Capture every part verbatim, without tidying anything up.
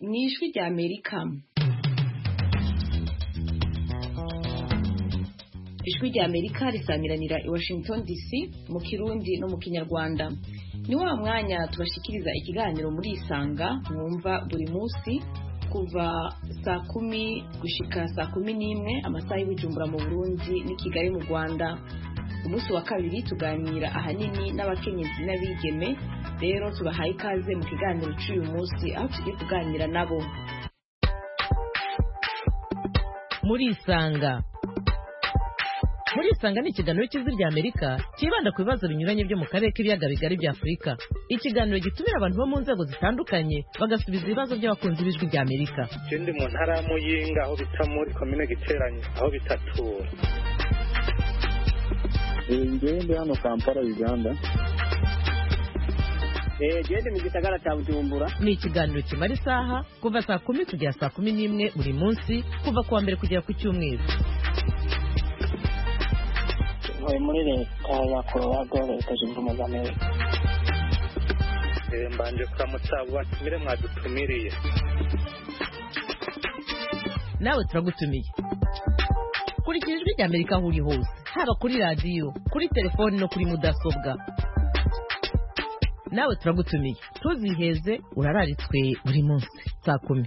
ni ijwi rya Amerika. Ijwi rya Amerika risamiranira i Washington D C mu Kirundi no mu Kinyarwanda. Ni wa mwanya tubashikiriza ikiganiro muri Isanga mwumva buri munsi kuva saa kumi gushika saa kumi n'imwe amasaha y'Ibujumbura mu Burundi ni Kigali mu Rwanda. Umunsi wa kabiri tuganira ahanini n'abakenyezi n'abigeme, rero tubahaye ikaze mu kiganiro cy'uyu munsi aho tugiye kuganira nabo. Muri Isanga Muri Isanga ni ikiganiro cy'Ijwi rya Amerika kibanda ku bibazo binyuranye byo mu karere k'ibiyaga bigari bya Afurika. Ikiganiro gitumira abantu bo mu nzego zitandukanye bagasubiza ibibazo by'abakunzi b'Ijwi rya Amerika. Ndi mu ntara ya Muyinga aho bita muri komine Giteranye aho bitatura. Ngende hano Kampala Uganda. Eh gende mu gisagara cya Bujumbura. Ni ikiganiro kimara isaha kuva saa kumi kugera saa kumi n'imwe buri munsi kuva kuwa mbere kugera ku cyumweru. Ntuye muri leta ya Colorado, leta zunze ubumwe za Amerika. Eh mbanje kuramutsa abatumire mwadutumiriye. Nawe turagutumiye. Kurikira Ijwi rya Amerika aho uri hose, haba kuri radiyo, kuri telefoni no kuri mudasobwa. Nawe turagutumiye, tuziheze urararitswe buri munsi saa kumi.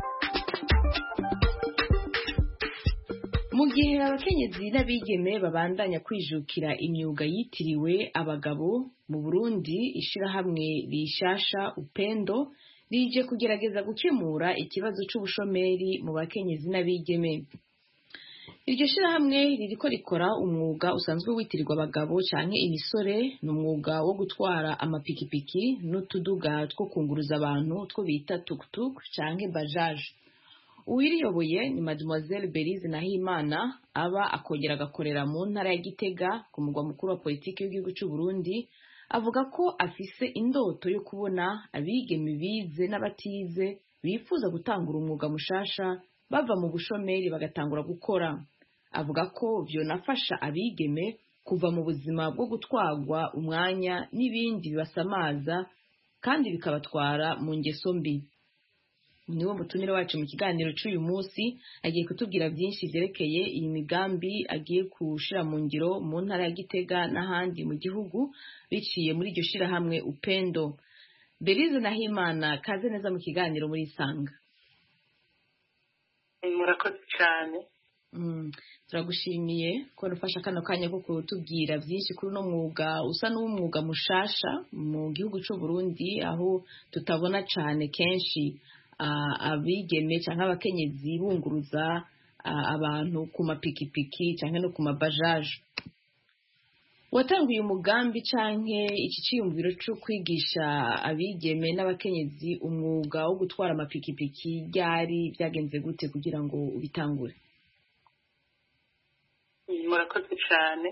Mu gihe abakenyezi n'abigeme babandanya kwijukira imyuga yitiriwe abagabo mu Burundi, ishirahamwe rishasha Upendo rije kugerageza gukemura ikibazo c'ubushomeri mu bakenyezi n'abigeme. Iryo shirahamwe ririko rikora umwuga usanzwe witirirwa abagabo canke imisore, n'umwuga wo gutwara amapikipiki n'utuduga two kunguruza abantu two bita tuk-tuk canke bajaje. Uwiriyoboye ni Mademoiselle Belize Nahimana, aba akongera agakorera mu ntara ya Gitega ku mugwa mukuru wa politiki w'igihugu cy'u Burundi. Avuga ko afise indoto yo kubona abigeme bize n'abatize bifuza gutangura umwuga mushasha bava mu bushomeri bagatangura gukora. Avuga ko vyonafasha abigeme kuva mu buzima bwo gutwagwa umwanya n'ibindi bibasamaza kandi bikabatwara mu ngeso mbi. Niwo mutumire wacu mu kiganiro cy'uyu munsi, agiye kutubwira byinshi vyerekeye iyi migambi agiye kushira mu ngiro mu ntara ya Gitega n'ahandi mu gihugu biciye muri iryo shirahamwe Upendo. Belize Nahimana, kaze neza mu kiganiro muri Isanga. Murakoze cyane. Mm, turagushimiye ko rufasha kano kanya ko kutubwira byinshi kuri no mwuga usa n'umwuga mushasha mu gihugu cy'u Burundi, aho tutabona cyane kenshi uh, abigeme cyangwa abakenyezi bunguruza uh, abantu ku mapikipiki cyangwa no ku mabajaje. Watanguye umugambi canke iki ciyumviro cyo kwigisha abigeme n'abakenyezi umwuga wo gutwara amapikipiki ryari byagenze gute kugira ngo ubitangure? Murakoze cyane.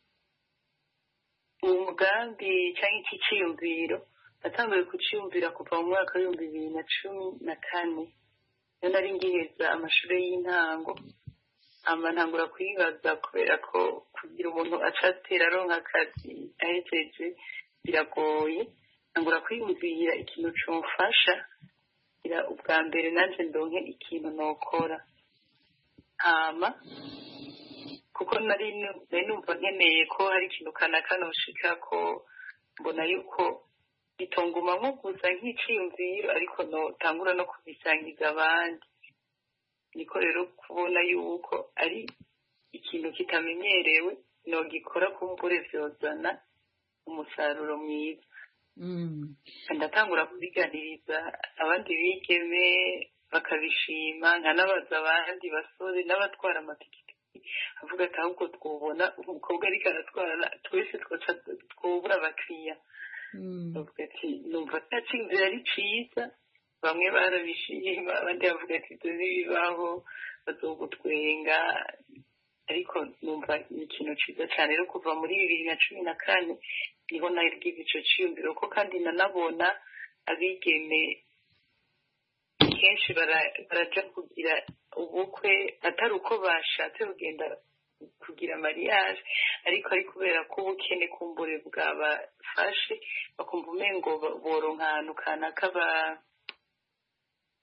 Uwo mugambi cyangwa iki ciyumviro natanguye kuciyumvira kuva mu mwaka w'ibihumbi bibiri na cumi na kane. Iyo nari ngiheza amashuri y'intango, ama ntangura kwibaza kubera ko kugira umuntu acatera aronka akazi ahejeje biragoye. Ntangura kwiyumvira ikintu comfasha ira ubwa mbere nanje ndonke ikintu nokora. Hama kuko nari numva nkeneye ko hari ikintu kanaka noshika ko mbona yuko itonguma nko gusa nk'iciyumviro ariko notangura no kubisangiza abandi. Niko rero kubona yuko ari ikintu kitamenyerewe nogikora kumbure vyozana umusaruro mwiza. Mm. Ndatangura kubiganiriza abandi bigeme bakabishima, nkanabaza abandi basore n'abatwara amapikipiki avuga ati ahubwo twobona umukobwa ariko aratwara twese twobura abakiriya. Avuga ati numva cyacimvira ari ciza, bamwe barabishima abandi bavuga ati tuzibibaho bazogutwenga, ariko numva ni ikintu ciza cyane. Rero kuva muri bibiri na cumi na kane niho nagize ico ciyumviro ko kandi nanabona abigeme kenshi baraja kugira ubukwe atari uko bashatse kugenda kugira mariage, ariko ari kubera ko ubukene kumbure bwabafashe bakumva umengo boronka ahantu kanaka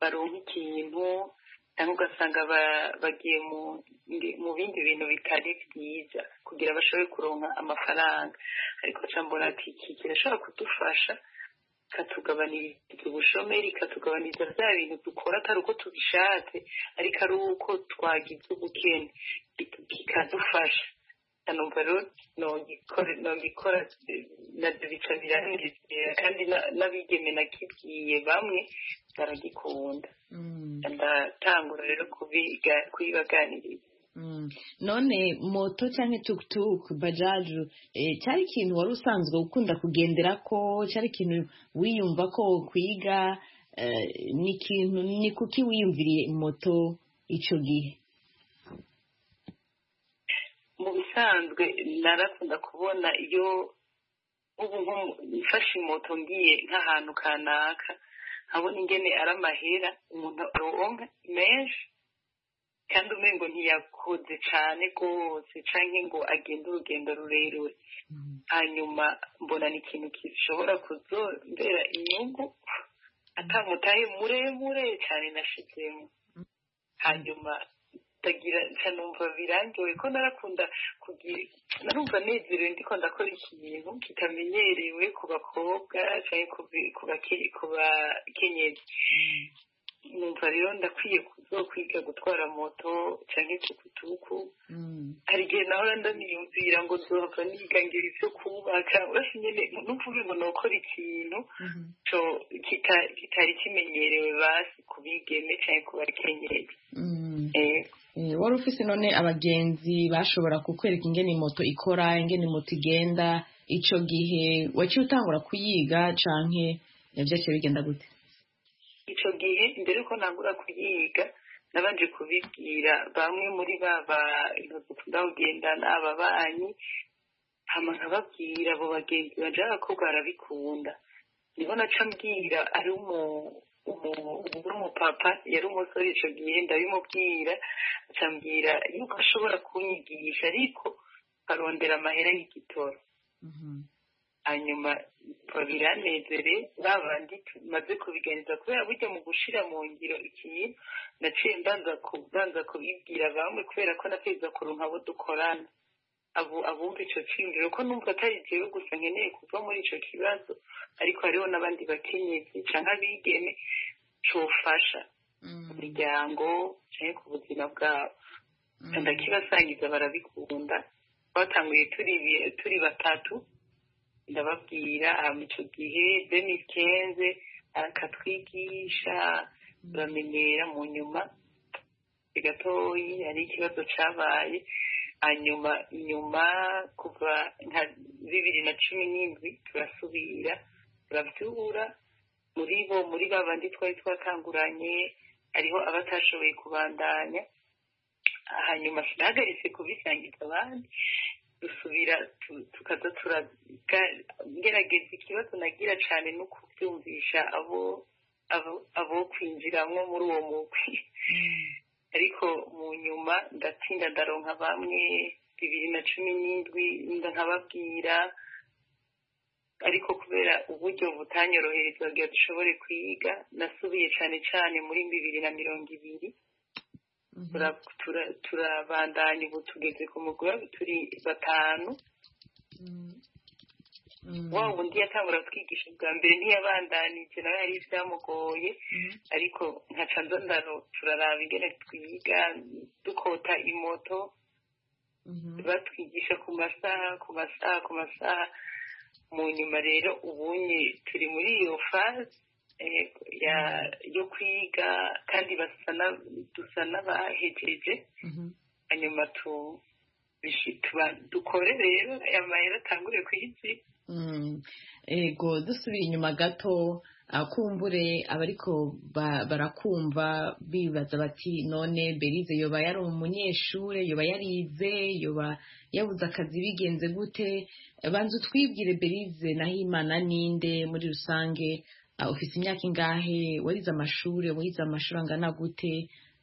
baronka ikintu cyangwa ugasanga bagiye mu bindi bintu bitari byiza kugira bashobore kuronka amafaranga ariko cyambona ati iki kirashobora kudufasha katugabaniriza ubushomeri katugabaniriza bya bintu dukora atari uko tubishatse ariko ari uko twagize ubukene kikadufasha numva rero nogikora nabyo bica biranezera kandi n'abigeme nakibwiye bamwe baragikunda ndatangura rero kubibaganiriza none moto cyangwa tukutuku bajaji cyari ikintu wari usanzwe ukunda kugendera ko cyari ikintu wiyumva ko kwiga ni ikintu ni kuki wiyumviriye moto icyo gihe mu bisanzwe narakunda kubona iyo ubu mfashe moto ngiye nk'ahantu kanaka nkabona ingene ari amahera umuntu aronka menshi kandi umengo ntiyakoze cyane rwose cyangwa ngo agende urugendo rurerure hanyuma mbona ni ikintu gishobora kuzombera inyungu atamutaye muremure cyane nashizemo hanyuma tagira numva birangiwe ko narakunda kugira narumva nezerewe ndiko ndakora ikintu kitamenyerewe ku bakobwa cyangwa ku bakenyezi numva rero ndakwiye kuzokwiga gutwara moto cyangwa tukutuku hari igihe naho ndamiyumvira ngo nzohava niga ngira ivyo kubaka urasi nyene numvuge ngo nokora ikintu co kitari kimenyerewe basi kubigeme cyangwa ku bakenyezi wari ufise none abagenzi bashobora kukwereka ingene moto ikora ingene moto igenda ico gihe waciye utangura kuyiga canke yavyose bigenda gute ico gihe mbere yuko ntangura kuyiga nabanje kubibwira bamwe muri baba dukunda kugendana ababanyi hama nkababwira abo bagenzi banje abakobwa barabikunda nibo naca mbwira ari umu umupapa yari umusore ico gihe ndabimubwira acambwira yuko ashobora kunyigisha ariko arondera amahera y'igitoro hanyuma biranezere babandi tumaze kubiganiza kubera burya mu gushira mu ngiro ikintu naciye mbanza kubibwira bamwe kubera ko nateza kuronka abo dukorana abo abumva ico ciyumviro ko numva atari jewe gusa nkeneye kuva muri ico kibazo ariko hariho n'abandi bakenyezi canke abigeme cofasha mu miryango canke ku buzima bwabo ndakibasangiza barabikunda twatanguye turi batatu ndababwira ico gihe demikenze akatwigisha turamenyera mu nyuma gatoyi hari ikibazo cabaye hanyuma inyuma kuva nka bibiri na cumi n'indwi turasubira turavyura muri bo muri babandi twari twatanguranye hariho abatashoboye kubandanya hanyuma sinahagaritse kubisangiza abandi dusubira tukaza turagerageza ikibazo nagira cane no kuvyumvisha abo abo kwinjiramwo muri uwo mugwi ariko mu nyuma ndatsinda ndaronka bamwe bibiri na cumi n'indwi nkababwira ariko kubera uburyo butanyorohereza kugira dushobore kwiga nasubiye cane cane muri bibiri na mirongo ibiri turabandanya ubu tugeze ku mugwi turi batanu wa wundi yatangura kutwigisha bwa mbere ntiyabandanije nawe hari ivyamugoye ariko nkaca ndondano turaraba ingene twiga dukota imoto batwigisha ku masaha ku masaha ku masaha mu nyuma rero ubunye turi muri iyo faze yo kwiga kandi dusa n'abahejeje hanyuma dukore rero aya mahera atangure kw'isi ego dusubira inyuma gato kumbure abariko barakumva bibaza bati none Berize yoba yari umunyeshure yoba yarize yoba yabuze akazi bigenze gute banza utwibwire Berize Nahimana ninde muri rusange ufise imyaka ingahe warize amashure wize amashuri angana gute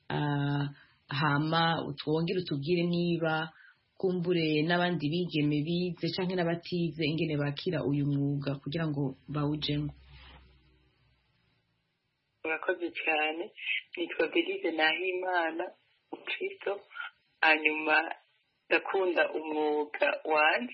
hama utwongere utubwire niba kumbure n'abandi bigeme bize canke n'abatize ingene bakira uyu mwuga kugira ngo bawujemo urakoze cyane nitwa Belize Nahimana Kristo hanyuma ndakunda umwuga wanjye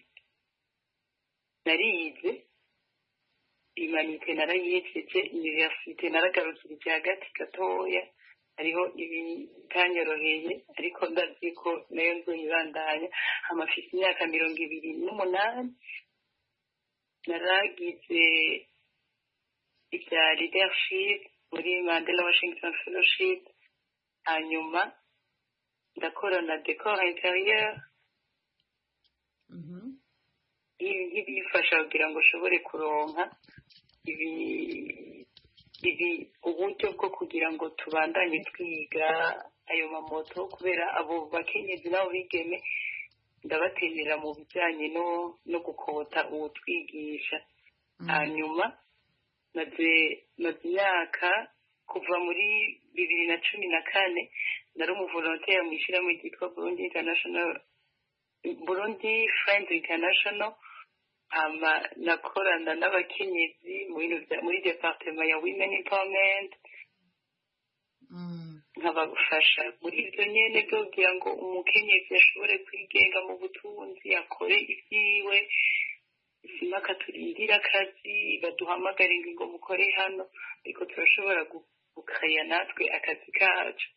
narize imanite narayihejeje universite naragarukirije hagati gatoya hariho ibitanyoroheye ariko ndazi ko nayo nzoyibandanya amafise imyaka mirongo ibiri n'umunani naragize ibya leadership muri Mandela Washington Fellowship hanyuma ndakora na decor intérieur ibi bifasha kugira ngo ushobore kuronka ibi ibi uburyo bwo kugira ngo tubandanye twiga ayo mamoto kubera abo bakenyezi nabo bigeme ndabaterera mu bijyanye no no gukota uwo twigisha hanyuma maze maze imyaka kuva muri bibiri na cumi na kane nari umuvolontaire mu ishyirahamwe ryitwa Burundi International Burundi Friends International ama nakorana n'abakenyezi muri departement ya Women Empowerment nkabafasha muri ibyo nyene byo kugira ngo umukenyezi ashobore kwigenga mu butunzi akore ibyiwe simaka turindira akazi baduhamagara ngo mukore hano ariko turashobora gukaya natwe akazi kacu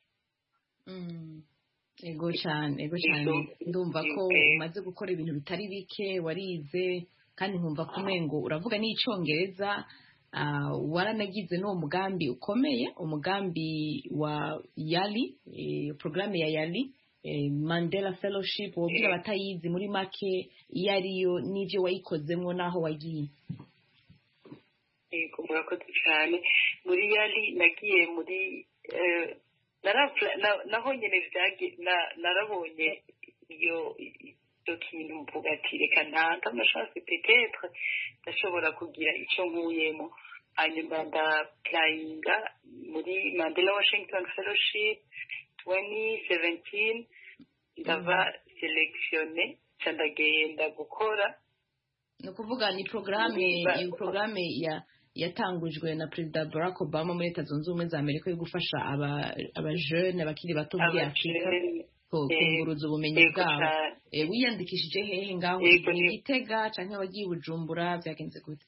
ego cyane ego cyane ndumva ko umaze gukora ibintu bitari bike warize kandi nkumva ko umengo uravuga n'icyongereza waranagize n'uwo mugambi ukomeye umugambi wa yali porogaramu ya yali Mandela Fellowship wabwira abatayizi muri make iyo ariyo n'ibyo wayikozemo n'aho wagiye yego murakoze cyane muri yali nagiye muri naho nyine narabonye iyo icyo kintu mvuga ati reka ntanga amashansi petetre ndashobora kugira icyo nkuyemo hanyuma ndapurayinga muri Mandela Washington Fellowship twenty seventeen ndaba selekishone ndagenda gukora ni ukuvuga ni porogaramu iyi porogaramu ya yatangujwe na Perezida Barack Obama muri Leta Zunze Ubumwe za Amerika yo gufasha abajene abakiri bato muri Afurika kunguruza ubumenyi bwabo wiyandikishije hehe ngaho Gitega cyangwa wagiye Bujumbura byagenze gute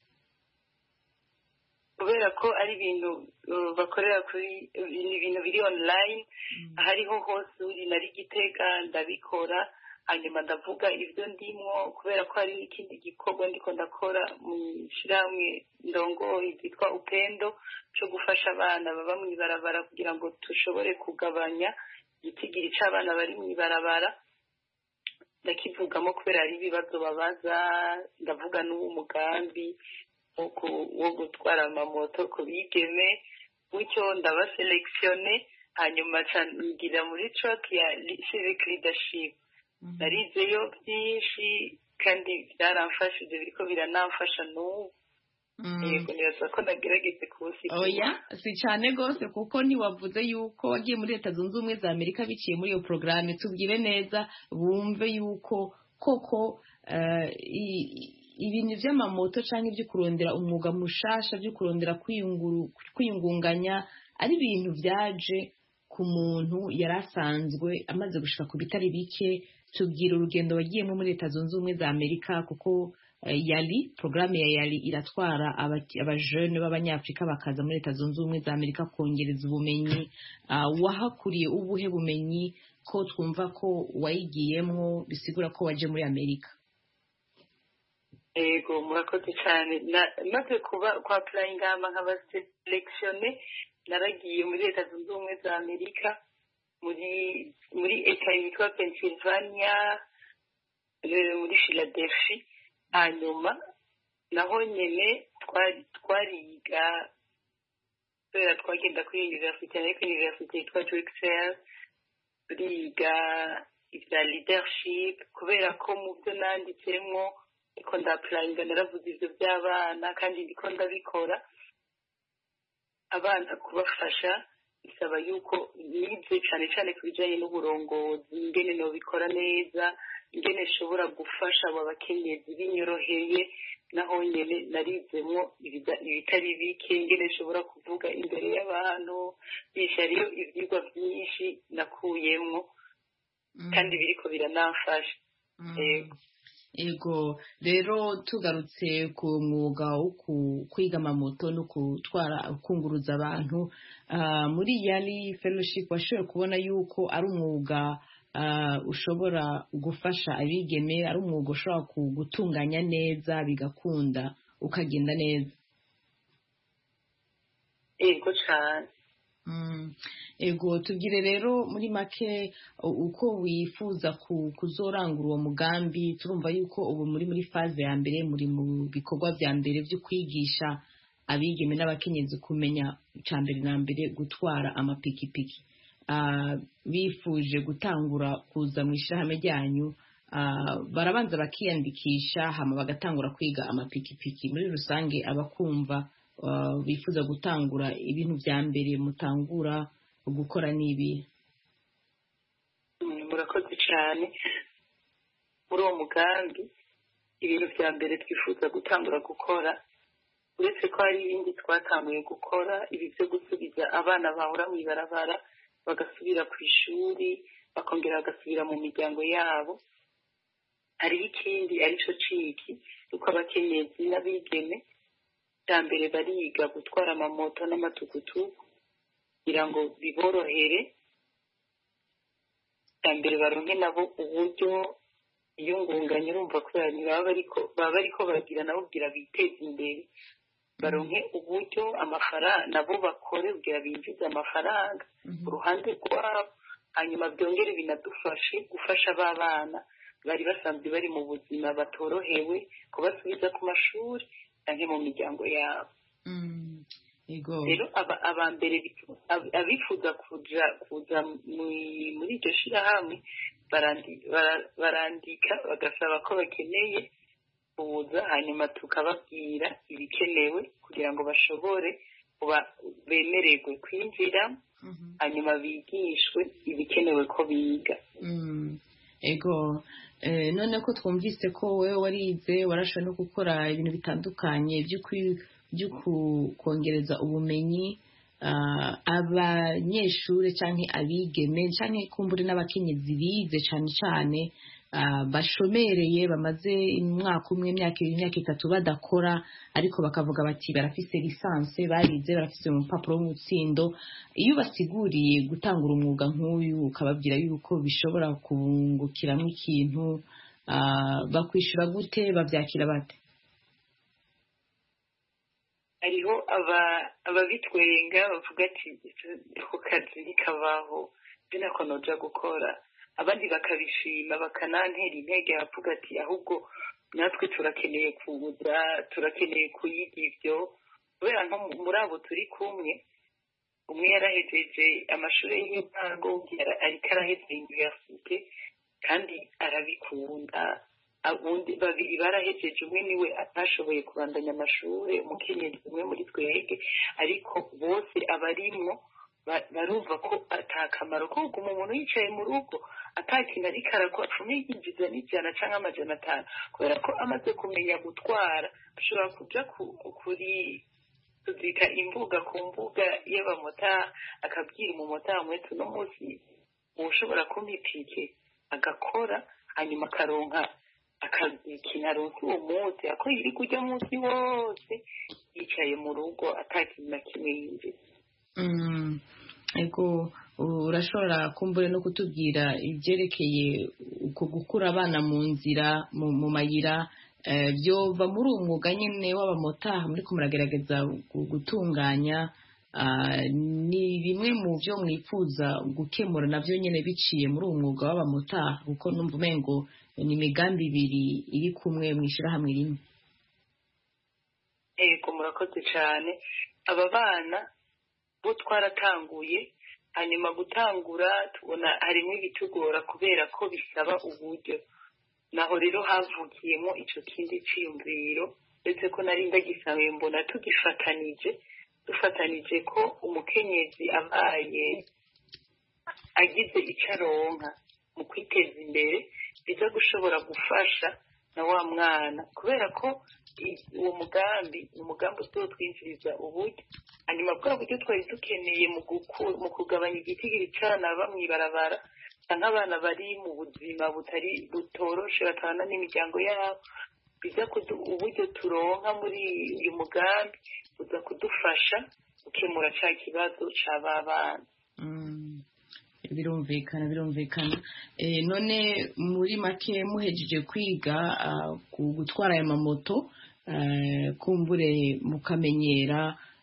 kubera ko ari ibintu bakorera kuri ibintu biri online hariho hose uri nari Gitega ndabikora hanyuma ndavuga ibyo ndimwo kubera ko hari n'ikindi gikorwa ndiko ndakora mu ishyirahamwe ndongoye ryitwa Upendo cyo gufasha abana baba mu ibarabara kugira ngo dushobore kugabanya igitigiri cy'abana bari mu ibarabara ndakivugamo kubera hari ibibazo babaza ndavuga n'uwo mugambi wo gutwara amamoto ku bigeme bityo ndabaselekishone hanyuma ngira muri track ya civic leadership narizeyo byinshi kandi byaramfashije biriko biranamfasha n'ubu yego nibaza ko nagerageze kuwusiga oya si cyane rwose kuko ntiwavuze yuko wagiye muri Leta Zunze Ubumwe za Amerika biciye muri iyo porogaramu tubwire neza bumve yuko koko ibintu by'amamoto cyangwa ibyo kurondera umwuga mushasha byo kurondera kwiyungunganya ari ibintu byaje ku muntu yari asanzwe amaze gushika ku bitari bike tubwira urugendo wagiyemo muri Leta Zunze Ubumwe za Amerika kuko yali porogaramu ya yali iratwara abajene b'abanyafurika bakaza muri Leta Zunze Ubumwe za Amerika kongereza ubumenyi wahakuriye ubuhe bumenyi ko twumva ko wayigiyemo bisigura ko waje muri Amerika yego murakoze cyane maze kuba kwa purayinga nkaba selekishone naragiye muri Leta Zunze Ubumwe za Amerika muri muri eta yitwa Pennsylvania muri Philadelphia hanyuma naho nyene twariga kubera twagenda kuri university ariko university yitwa Drexel turiga ibya leadership kubera ko mu byo nanditsemo ariko ndapurayinga naravuze ibyo by'abana kandi ndiko ndabikora abana kubafasha bisaba yuko nize cyane cyane ku bijyanye n'uburongozi ingene nobikora neza ingene nshobora gufasha abo bakenyezi binyoroheye naho nyene narizemwo ibitari bike ingene nshobora kuvuga imbere y'abantu bishariyo ivyigwa vyinshi nakuyemwo kandi biriko biranamfasha yego ego rero tugarutse ku mwuga wo kwiga amamoto no gutwara kunguruza abantu muri yari fellowship washoboye kubona yuko ari umwuga ushobora gufasha abigeme ari umwuga ushobora gutunganya neza bigakunda ukagenda neza ego cyane ego tubwire rero muri make uko wifuza kuzorangura uwo mugambi turumva yuko ubu muri muri faze ya mbere muri mu bikorwa bya mbere byo kwigisha abigeme n'abakenyezi kumenya cya mbere na mbere gutwara amapikipiki bifuje gutangura kuza mu ishyirahamwe ryanyu barabanza bakiyandikisha hama bagatangura kwiga amapikipiki muri rusange abakumva bifuza gutangura ibintu bya mbere mutangura gukora n'ibi murakoze cyane muri uwo mugambi ibintu bya mbere twifuza gutangura gukora uretse ko hari ibindi twatanguye gukora ibi byo gusubiza abana bahora mu ibarabara bagasubira ku ishuri bakongera bagasubira mu miryango yabo hariho ikindi aricyo ciki yuko abakenyezi n'abigeme bwa mbere bariga gutwara amamoto n'amatukutuku kugira ngo biborohere bwa mbere baronke nabo uburyo iyo ngunganye urumva ko baba bariko bagira nabo kugira biteze imbere baronke uburyo amafaranga nabo bakore kugira binjize amafaranga ku ruhande rwabo hanyuma byongere binadufashe gufasha ba bana bari basanzwe bari mu buzima batorohewe kubasubiza ku mashuri cyangwa mu miryango yabo rero aba mbere abifuza kuja kuza muri iryo shirahamwe barandika bagasaba ko bakeneye kuza hanyuma tukababwira ibikenewe kugira ngo bashobore kuba bemererwe kwinjira hanyuma bigishwe ibikenewe ko biga ego none ko twumvise ko wowe warize warashoboye no gukora ibintu bitandukanye byo kongereza ubumenyi abanyeshuri cyangwa abigeme cyangwa kumbure n'abakenyezi bize cyane cyane bashomereye bamaze umwaka umwe imyaka ibiri imyaka itatu badakora ariko bakavuga bati barafise lisanse barize barafise umupapuro w'umutsindo iyo basiguriye gutangura umwuga nk'uyu ukababwira yuko bishobora kubungukiramo ikintu bakwishura gute babyakira bate hariho ababitwenga bavuga ati ako kazi nikabaho binako noja gukora abandi bakabishima bakanantera intege bavuga ati ahubwo natwe turakeneye kuza turakeneye kuyiga ibyo kubera nko muri abo turi kumwe umwe yarahejeje amashuri y'intango ariko arahejeje universite kandi arabikunda abundi babiri barahejeje umwe niwe atashoboye kubandanya amashuri umukenyezi umwe muri twege ariko bose abarimwo barumva ko atakamaro ko guma umuntu yicaye mu rugo atakintu ariko arakora cumi yinjiza n'ijana cyangwa amajana atanu kubera ko amaze kumenya gutwara ashobora kuja kuri tuzita imbuga ku mbuga y'abamota akabwira umumota umwe tuno munsi ushobora kumipike agakora hanyuma akaronka akazikina aronse uwo munsi ako yiri kujya munsi wose yicaye mu rugo atakintu na kimwe yinjiza ego urashobora kumbure no kutubwira ibyerekeye uko gukura abana mu nzira mu mayira byova muri uwo mwuga nyine w'abamotaha muri ko muragerageza gutunganya ni bimwe mu byo mwifuza gukemura nabyo nyine biciye muri uwo mwuga w'abamotaha kuko numva umengo ni imigambi ibiri iri kumwe mu ishyirahamwe rimwe ego murakoze cyane aba bana bo twaratanguye hanyuma gutangura tubona harimo ibitugora kubera ko bisaba uburyo naho rero havukiyemo icyo kindi cyiyumviro ndetse ko nari ndagisabiye mbona tugifatanije dufatanije ko umukenyezi abaye agize icyo aronka mu kwiteza imbere biza gushobora gufasha na wa mwana kubera ko uwo mugambi ni umugambi uzotwinjiriza uburyo hanyuma bwa buryo twari dukeneye mu kugabanya igitigiri cy'abana baba mw'ibarabara cyangwa abana bari mu buzima butari butoroshe batabana n'imiryango yabo biza uburyo turonka muri uyu mugambi buza kudufasha gukemura cya kibazo cy'aba bana. birumvikana birumvikana none muri make muhejeje kwiga gutwara aya mamoto kumbure mukamenyera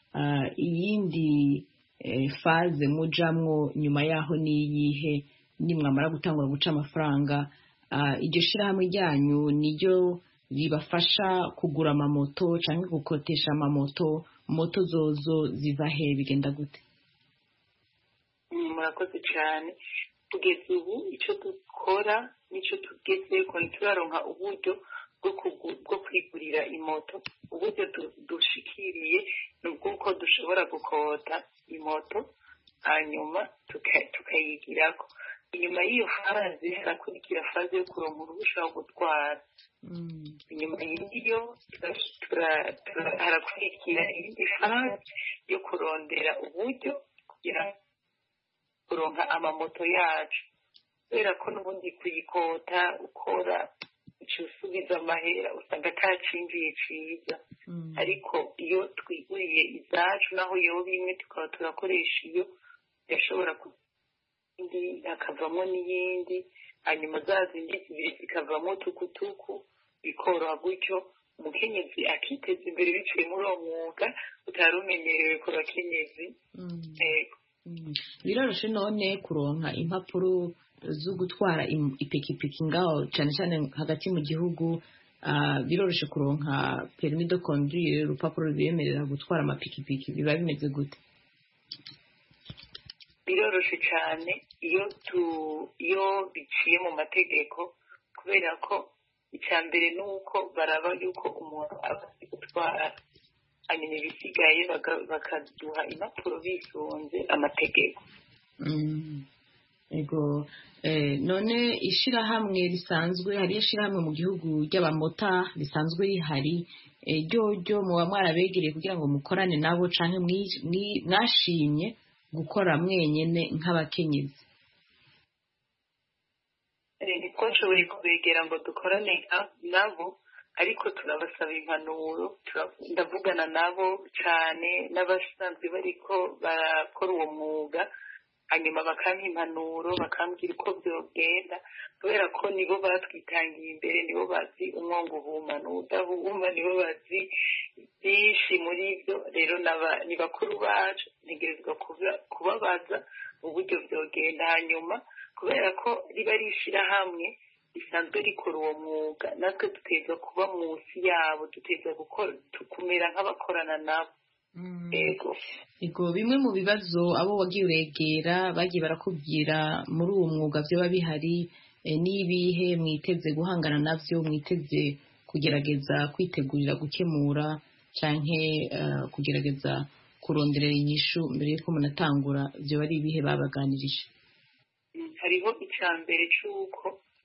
iyindi faze mujamwo nyuma yaho niyihe nimwamara gutangura guca amafaranga iryo shirahamwe ryanyu niryo ribafasha kugura amamoto cyangwa gukotesha amamoto moto zozo ziva he bigenda gute? murakoze cyane tugeze ubu icyo dukora n'icyo tugeze ko ntituraronka uburyo bwo kwigurira imoto uburyo dushikiriye ni ubw'uko dushobora gukota imoto hanyuma tukayigirako inyuma y'iyo faze harakurikira faze yo kuronka uruhushya rwo gutwara inyuma y'iyo harakurikira iyindi faze yo kurondera uburyo kugira kuronka amamoto yacu kubera ko n'ubundi kuyikota ukora icyo usubiza amahera usanga atacinjiye ciza ariko iyo twiguriye izacu naho yoba imwe tukaba turakoresha iyo yashobora indi hakavamo n'iyindi hanyuma za zindi zibiri zikavamo tukutuku bikoroha gutyo umukenyezi akiteza imbere biciye muri uwo mwuga utari umenyerewe ku bakenyezi. biroroshe none kuronka impapuro zo gutwara ipikipiki ngaho cyane cyane hagati mu gihugu biroroshe kuronka permis de conduire urupapuro rubemerera gutwara amapikipiki biba bimeze gute? biroroshe cyane iyo tu iyo biciye mu mategeko kubera ko icya mbere ni uko baraba yuko umuntu aba azi gutwara hanyuma ibisigaye bakaduha impapuro bisunze amategeko. ego none ishirahamwe risanzwe hari ishirahamwe mu gihugu ry'abamota risanzwe rihari ryo muba mwarabegereye kugira ngo mukorane nabo canke mwashimye gukora mwenyene nk'abakenyezi? ntitwashoboye kubegera ngo dukorane nabo ariko turabasaba impanuro ndavugana nabo cyane n'abasanzwe bariko barakora uwo mwuga hanyuma bakampa impanuro bakambwira uko byogenda kubera ko nibo batwitangiye imbere nibo bazi umwongo uhuma n'udahuma nibo bazi byinshi muri byo rero ni bakuru bacu ntegerezwa kubabaza uburyo byogenda hanyuma kubera ko riba rishira hamwe risanzwe rikora uwo mwuga natwe dutegerezwa kuba munsi yabo dutegerezwa kumera nk'abakorana nabo. Ego. Ego bimwe mu bibazo abo wagiye uregera bagiye barakubwira muri uwo mwuga byo bihari n'ibihe mwiteze guhangana navyo mwiteze kugerageza kwitegurira gukemura canke kugerageza kuronderera inyishu mbere yuko munatangura byo bari ibihe babaganirije? Hariho icambere c'uko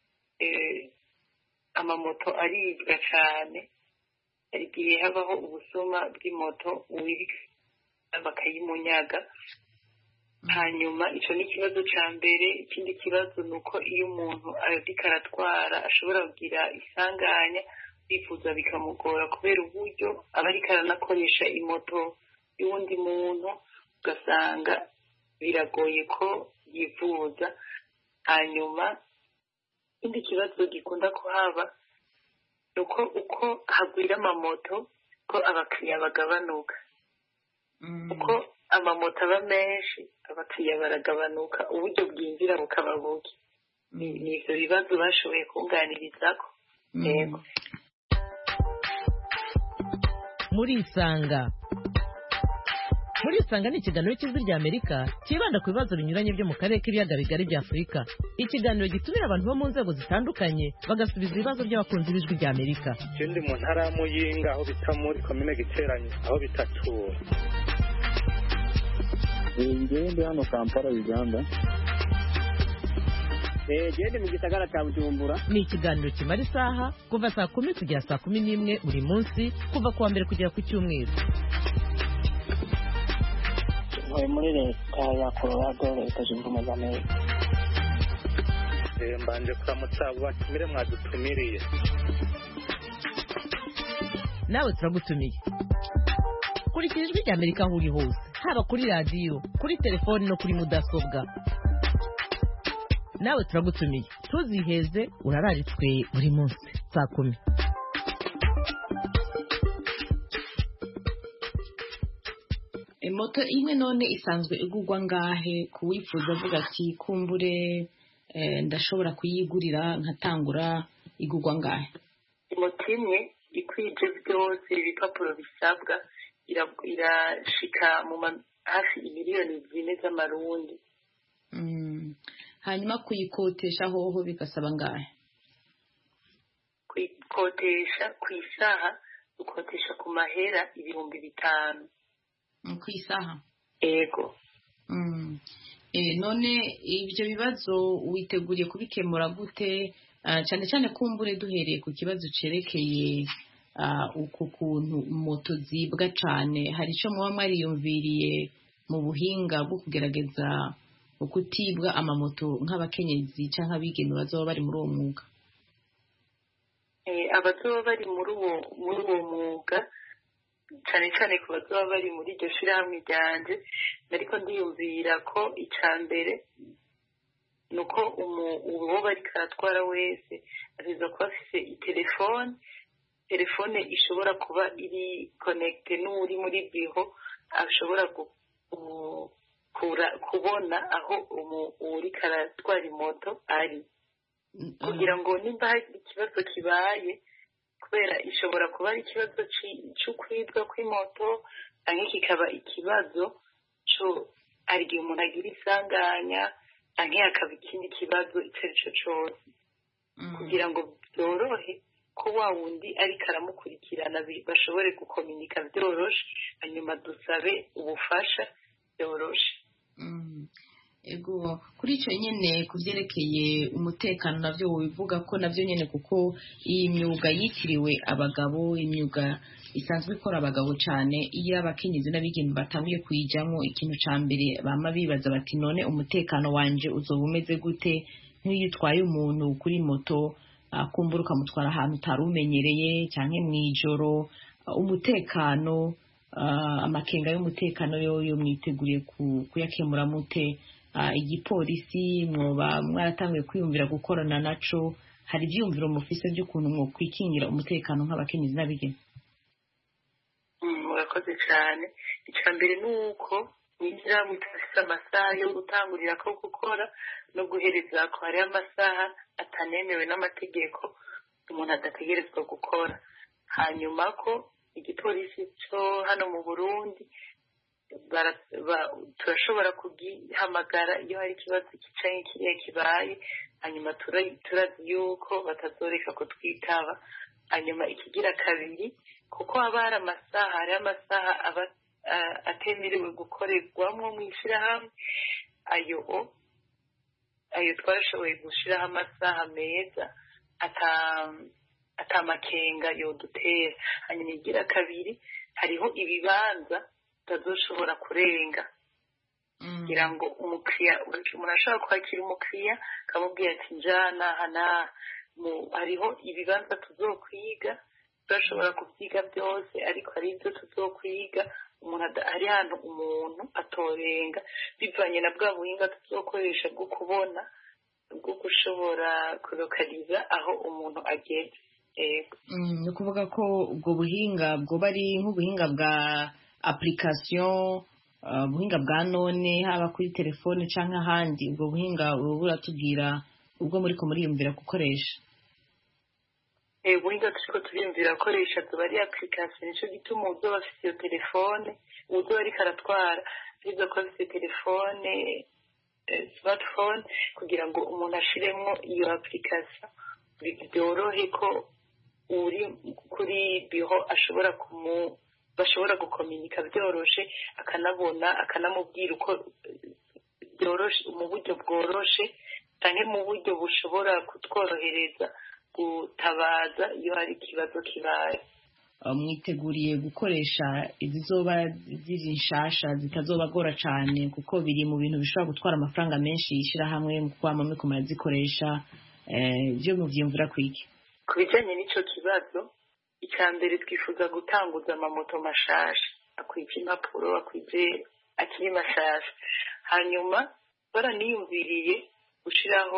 amamoto aribwa cane hari igihe habaho ubusuma bw'imoto uwirika bakayimunyaga hanyuma icyo ni ikibazo cya mbere. Ikindi kibazo ni uko iyo umuntu ariko aratwara ashobora kugira isanganya bifuza bikamugora kubera uburyo aba ariko aranakoresha imoto y'uwundi muntu ugasanga biragoye ko yivuza. Hanyuma ikindi kibazo gikunda kuhaba ni uko uko hagwira amamoto ko abakiriya bagabanuka uko amamoto aba menshi abakiriya baragabanuka uburyo bwinjira bukaba buke. Ni ibyo bibazo bashoboye kunganirizako. Yego. Murisanga Murisanga ni ikiganiro cy'Ijwi ry'Amerika kibanda ku bibazo binyuranye byo mu karere k'ibiyaga bigari bya Afurika. Ikiganiro gitumira abantu bo mu nzego zitandukanye bagasubiza ibibazo by'abakunzi b'Ijwi ry'Amerika. Ikindi mu ntara ya Muyinga aho bita muri komine Giteranyi aho bitatura ngende hano Kampala Uganda. gende mu gisagara cya Bujumbura. Ni ikiganiro kimara isaha kuva saa kumi kugera saa kumi n'imwe buri munsi kuva kuwa mbere kugera ku cyumweru. ntuye muri leta ya Colorado leta zunze ubumwe za Amerika. mbanje kuramutsa abo batumire mwadutumiriye. Nawe turagutumiye. Kurikira ijwi rya Amerika aho uri hose, haba kuri radiyo, kuri telefoni no kuri mudasobwa. Nawe turagutumiye, tuziheze urararitswe buri munsi saa kumi. Moto imwe none isanzwe igurwa ngahe kuwifuza avuga ati kumbure ndashobora kuyigurira nkatangura igurwa ngahe? Moto imwe ikwije byose ibipapuro bisabwa irashika mu hafi miliyoni zine z'amarundi. Hanyuma kuyikotesha hoho bigasaba ngahe? Kuyikotesha ku isaha ukotesha ku mahera ibihumbi bitanu ku isaha. Ego. Mm. E, none ibyo bibazo witeguriye kubikemura gute? Uh, cyane cyane kumbure duhereye ku kibazo cerekeye uh, uku kuntu moto zibwa cyane, hari ico muba mwariyumviriye mu buhinga bwo kugerageza ukutibwa amamoto nk'abakenyezi canke abigeme bazoba bari muri uwo mwuga? Eh, abazoba bari muri uwo muri uwo mwuga cyane cyane ku bazoba bari muri iryo shirahamwe ryanje, ariko ndiyumvira ko icambere nuko uwo bari karatwara wese aziza kuba afise itelefone telefone ishobora kuba iri connecte n'uri muri biho, ashobora kubona aho uri karatwara imoto ari, kugira ngo nimba hari ikibazo kibaye, kubera ishobora kuba ari ikibazo cy'ukwibwa kw'imoto cyangwa kikaba ikibazo cyo ari igihe umuntu agira isanganya cyangwa hakaba ikindi kibazo icyo ari cyo cyose, kugira ngo byorohe ko wa wundi ariko aramukurikirana bashobore gukominika byoroshe, hanyuma dusabe ubufasha byoroshe. Ego, kuri icyo nyine ku byerekeye umutekano nabyo wivuga ko nabyo nyine, kuko iyi myuga yitiriwe abagabo, imyuga isanzwe ikora abagabo cyane, iyo abakenyezi n'abigeme batanguye kuyijyamo, ikintu cya mbere bama bibaza bati none umutekano wanje uzoba umeze gute? Nk'iyo utwaye umuntu kuri moto kumbura ukamutwara ahantu utari umenyereye cyangwa mu ijoro, umutekano, amakenga y'umutekano yo mwiteguriye kuyakemura mute? Igipolisi mwoba mwaratanguye kwiyumvira gukorana naco? Hari ibyiyumviro mufise by'ukuntu mwo kwikingira umutekano nk'abakenyezi n'abigeme? Murakoze cyane. Icya mbere ni uko winjira mutafise amasaha yo gutangurira ko gukora no guhereza ko hari amasaha atanemewe n'amategeko umuntu adategerezwa gukora. Hanyuma ko igipolisi cyo hano mu Burundi turashobora kugihamagara iyo hari ikibazo kicaye kiriya kibaye, hanyuma turazi yuko batazoreka kutwitaba. Hanyuma ikigira kabiri, kuko haba hari amasaha hari amasaha aba atemerewe gukorerwamo mu ishyirahamwe, ayo ayo twarashoboye gushyiraho amasaha meza atamakenga yodutera. Hanyuma igira kabiri, hariho ibibanza utazoshobora kurenga, kugira ngo umukiriya, umuntu ashobora kwakira umukiriya akamubwira ati njana hana, hariho ibibanza tuzokwiga, turashobora kubyiga byose, ariko hari ibyo tuzokwiga umuntu hari hano umuntu atorenga, bivanye na bwa buhinga tuzokoresha bwo kubona, bwo gushobora kurokaliza aho umuntu ageze. Ni ukuvuga ko ubwo buhinga bwoba ari nk'ubuhinga bwa application, ubuhinga bwa none haba kuri telefone cyangwa ahandi, ubwo buhinga uba buratubwira ubwo muri ko muriyumvira gukoresha? Ubuhinga turiko turiyumvira gukoresha tuba ari application, nico gituma uzo bafite iyo telefone, uzo ariko aratwara arizo ko bafite telefone smartphone, kugira ngo umuntu ashiremwo iyo application byorohe ko uri kuri biho ashobora kumu bashobora gukominika byoroshe akanabona akanamubwira uko byoroshe mu buryo bworoshe cyangwa mu buryo bushobora kutworohereza gutabaza iyo hari ikibazo kibaye. Mwiteguriye gukoresha izizoba ziri nshasha zitazobagora cyane kuko biri mu bintu bishobora gutwara amafaranga menshi yishirahamwe mu kwama muri kumara zikoresha byo mu byumvira kwiki? Ku bijyanye n'icyo kibazo, icya mbere twifuza gutanguza amamoto mashasha akwije impapuro akwije akiri mashasha, hanyuma baraniyumviriye gushiraho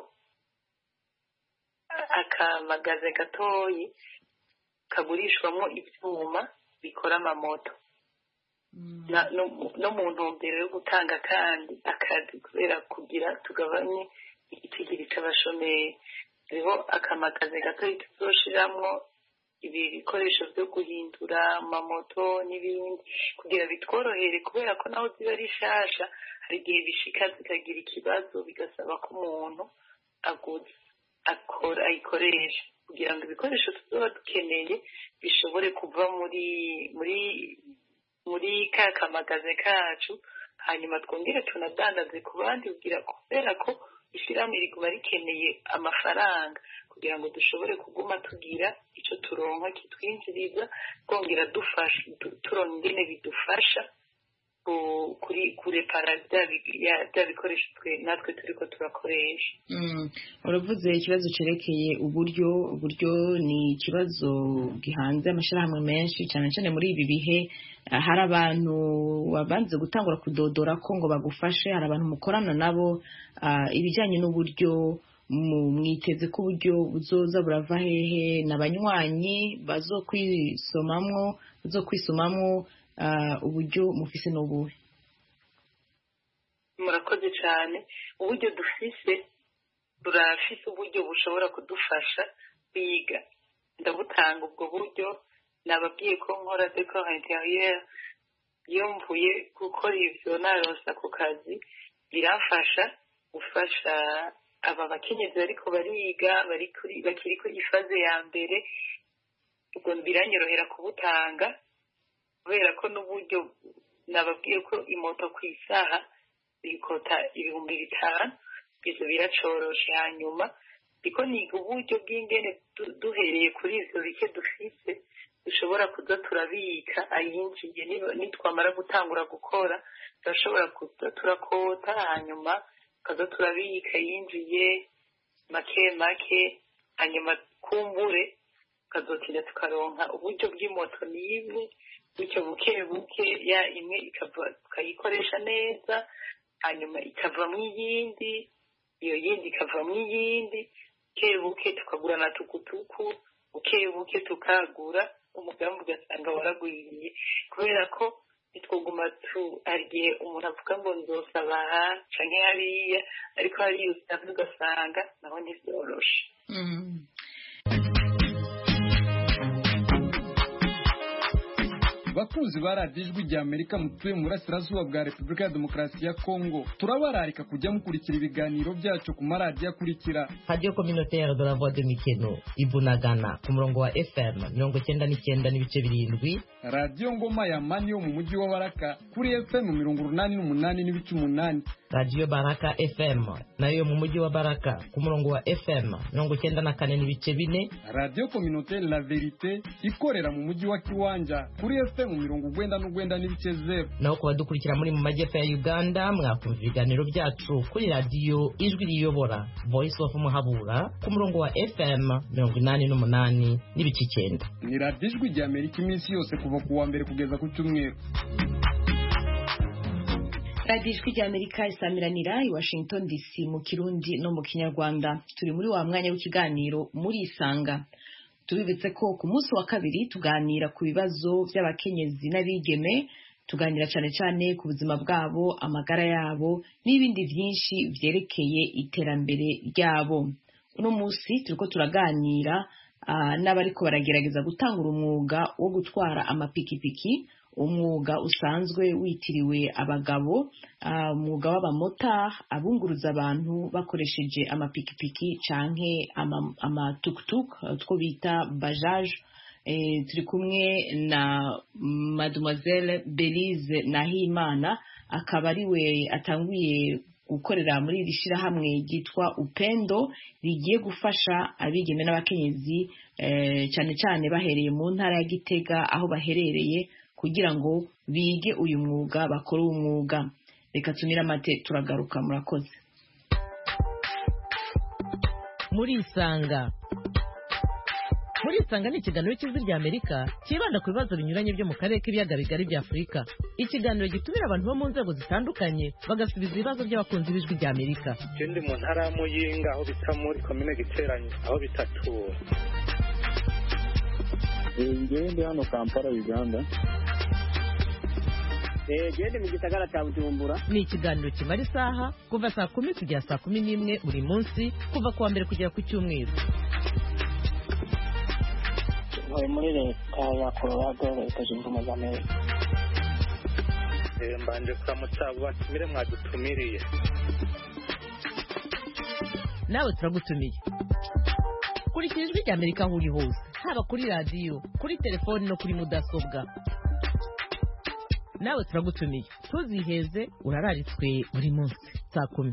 akamagaze gatoyi kagurishwamo ibyuma bikora amamoto no mu ntumbero yo gutanga kandi akazi kubera kugira tugabanye igitigiri cy'abashomeri. Rero akamagaze gatoyi tuzoshiramwo ibi bikoresho byo guhindura amamoto n'ibindi kugira bitworohere kubera ko naho ziba ari shasha hari igihe bishika zikagira ikibazo bigasaba ko umuntu aguze akora ayikoresha kugira ngo ibikoresho tuzoba dukeneye bishobore kuva muri muri muri ka kamagaze kacu, hanyuma twongere tunadandaze ku bandi kugira kubera ko ishyirahamwe riguma rikeneye amafaranga kugira ngo dushobore kuguma tugira icyo turonka kitwinjiriza twongera dufasha turonka ingene bidufasha kuri kurepara bya bikoresho twe natwe turiko turakoresha. Uravuze ikibazo cerekeye uburyo uburyo ni ikibazo gihanze amashirahamwe menshi cyane cyane muri ibi bihe. Hari abantu babanze gutangura kudodora ko ngo bagufashe, hari abantu mukorana nabo, ibijyanye n'uburyo mwiteze ko uburyo buzoza burava hehe n'abanywanyi bazokwisomamwo bazokwisomamwo uburyo mufise n'ubuhe? Murakoze cyane. Uburyo dufise burafise uburyo bushobora kudufasha kwiga, ndabutanga ubwo buryo. Nababwiye ko nkora decor intérieur, iyo mvuye gukora ivyo naronsa ku kazi biramfasha gufasha aba bakenyezi bariko bariga bari kuri bakiri kuri ifaze ya mbere, ubwo biranyorohera kubutanga kubera ko n'uburyo nababwiye ko imoto ku isaha bikota ibihumbi bitanu, ivyo biracoroshe. Hanyuma biko niga uburyo bw'ingene duhereye kuri ivyo bike dufise dushobora kuza turabika ayinjiye nitwamara gutangura gukora turashobora kuza turakota, hanyuma tukaza turabika yinjiye make make, hanyuma kumbure tukazotinda tukaronka uburyo bw'imoto n'imwe bityo buke buke ya imwe ikava tukayikoresha neza, hanyuma ikavamwo iyindi, iyo yindi ikavamwo iyindi, buke buke tukagura na tukutuku, buke buke tukagura, umugambi ugasanga waragwiriye kubera ko nitwoguma tu arigihe umuntu avuga ngo nzosaba aha canke hariya, ariko hariya usanga ugasanga naho ntivyoroshe. Bakunzi ba radiyo ijwi rya Amerika mutuye mu burasirazuba bwa Repubulika ya Demokarasi ya Kongo, turabararika kujya mukurikira ibiganiro byacu ku maradiyo akurikira: Radio Communautaire de la Voix de Mikeno Ibunagana ku murongo wa F M mirongo icyenda n'icyenda n'ibice birindwi, Radio Ngoma ya Mani yo mu mujyi wa Baraka kuri F M mirongo urunani n'umunani n'ibice umunani, Radio Baraka F M nayo mu mujyi wa Baraka ku murongo wa F M mirongo icyenda na kane n'ibice bine, Radio Communautaire La Verite ikorera mu mujyi wa Kiwanja kuri F M mu mirongo ugwenda n'ugwenda n'ibice zero. Naho kubadukurikira muri mu majyepfo ya Uganda mwakumva ibiganiro byacu kuri radio Ijwi Riyobora Voice of Muhabura ku murongo wa F M mirongo inani n'umunani n'ibice icyenda. Ni radio Ijwi rya Amerika iminsi yose kuva ku wa mbere kugeza ku cyumweru. Radio Ijwi rya Amerika isamiranira i Washington D C mu Kirundi no mu Kinyarwanda. Turi muri wa mwanya w'ikiganiro muri Isanga. Tubibutse ko ku munsi wa kabiri tuganira ku bibazo by'abakenyezi n'abigeme, tuganira cyane cyane ku buzima bwabo, amagara yabo n'ibindi byinshi byerekeye iterambere ryabo. Uno munsi turiko turaganira uh, n'abariko baragerageza gutangura umwuga wo gutwara amapikipiki, umwuga usanzwe witiriwe abagabo, umwuga w'abamota abunguruza abantu bakoresheje amapikipiki canke amatuktuk two bita bajaj. turi kumwe na Mademoiselle Belize Nahimana, akaba ari we atanguye gukorera muri iri shyirahamwe ryitwa Upendo, rigiye gufasha abigeme n'abakenyezi cyane cyane bahereye mu ntara ya Gitega aho baherereye, kugira ngo bige uyu mwuga, bakore uwo mwuga. Reka tumire amate, turagaruka. Murakoze. Muri Isanga. Muri Isanga ni ikiganiro cy'Ijwi ry'Amerika kibanda ku bibazo binyuranye byo mu karere k'ibiyaga bigari bya Afurika. Ikiganiro gitumira abantu bo mu nzego zitandukanye bagasubiza ibibazo by'abakunzi b'Ijwi ry'Amerika. Ndi mu ntara ya Muyinga aho bita muri komine Giteranye aho bitatura. Njyewe ndi hano Kampala, Uganda. Njyewe mu gisagara cya Bujumbura. Ni ikiganiro kimara isaha kuva saa kumi kugera saa kumi n'imwe buri munsi, kuva kuwa mbere kugera ku cyumweru. Ntuye muri leta ya Colorado, leta zunze ubumwe za Amerika. Mbanje kuramutsa abo batumire mwadutumiriye. Nawe turagutumiye. Kurikira Ijwi ry'Amerika aho uri hose, haba kuri radiyo, kuri telefoni no kuri mudasobwa. Nawe turagutumiye, tuziheze, urararitswe buri munsi saa kumi.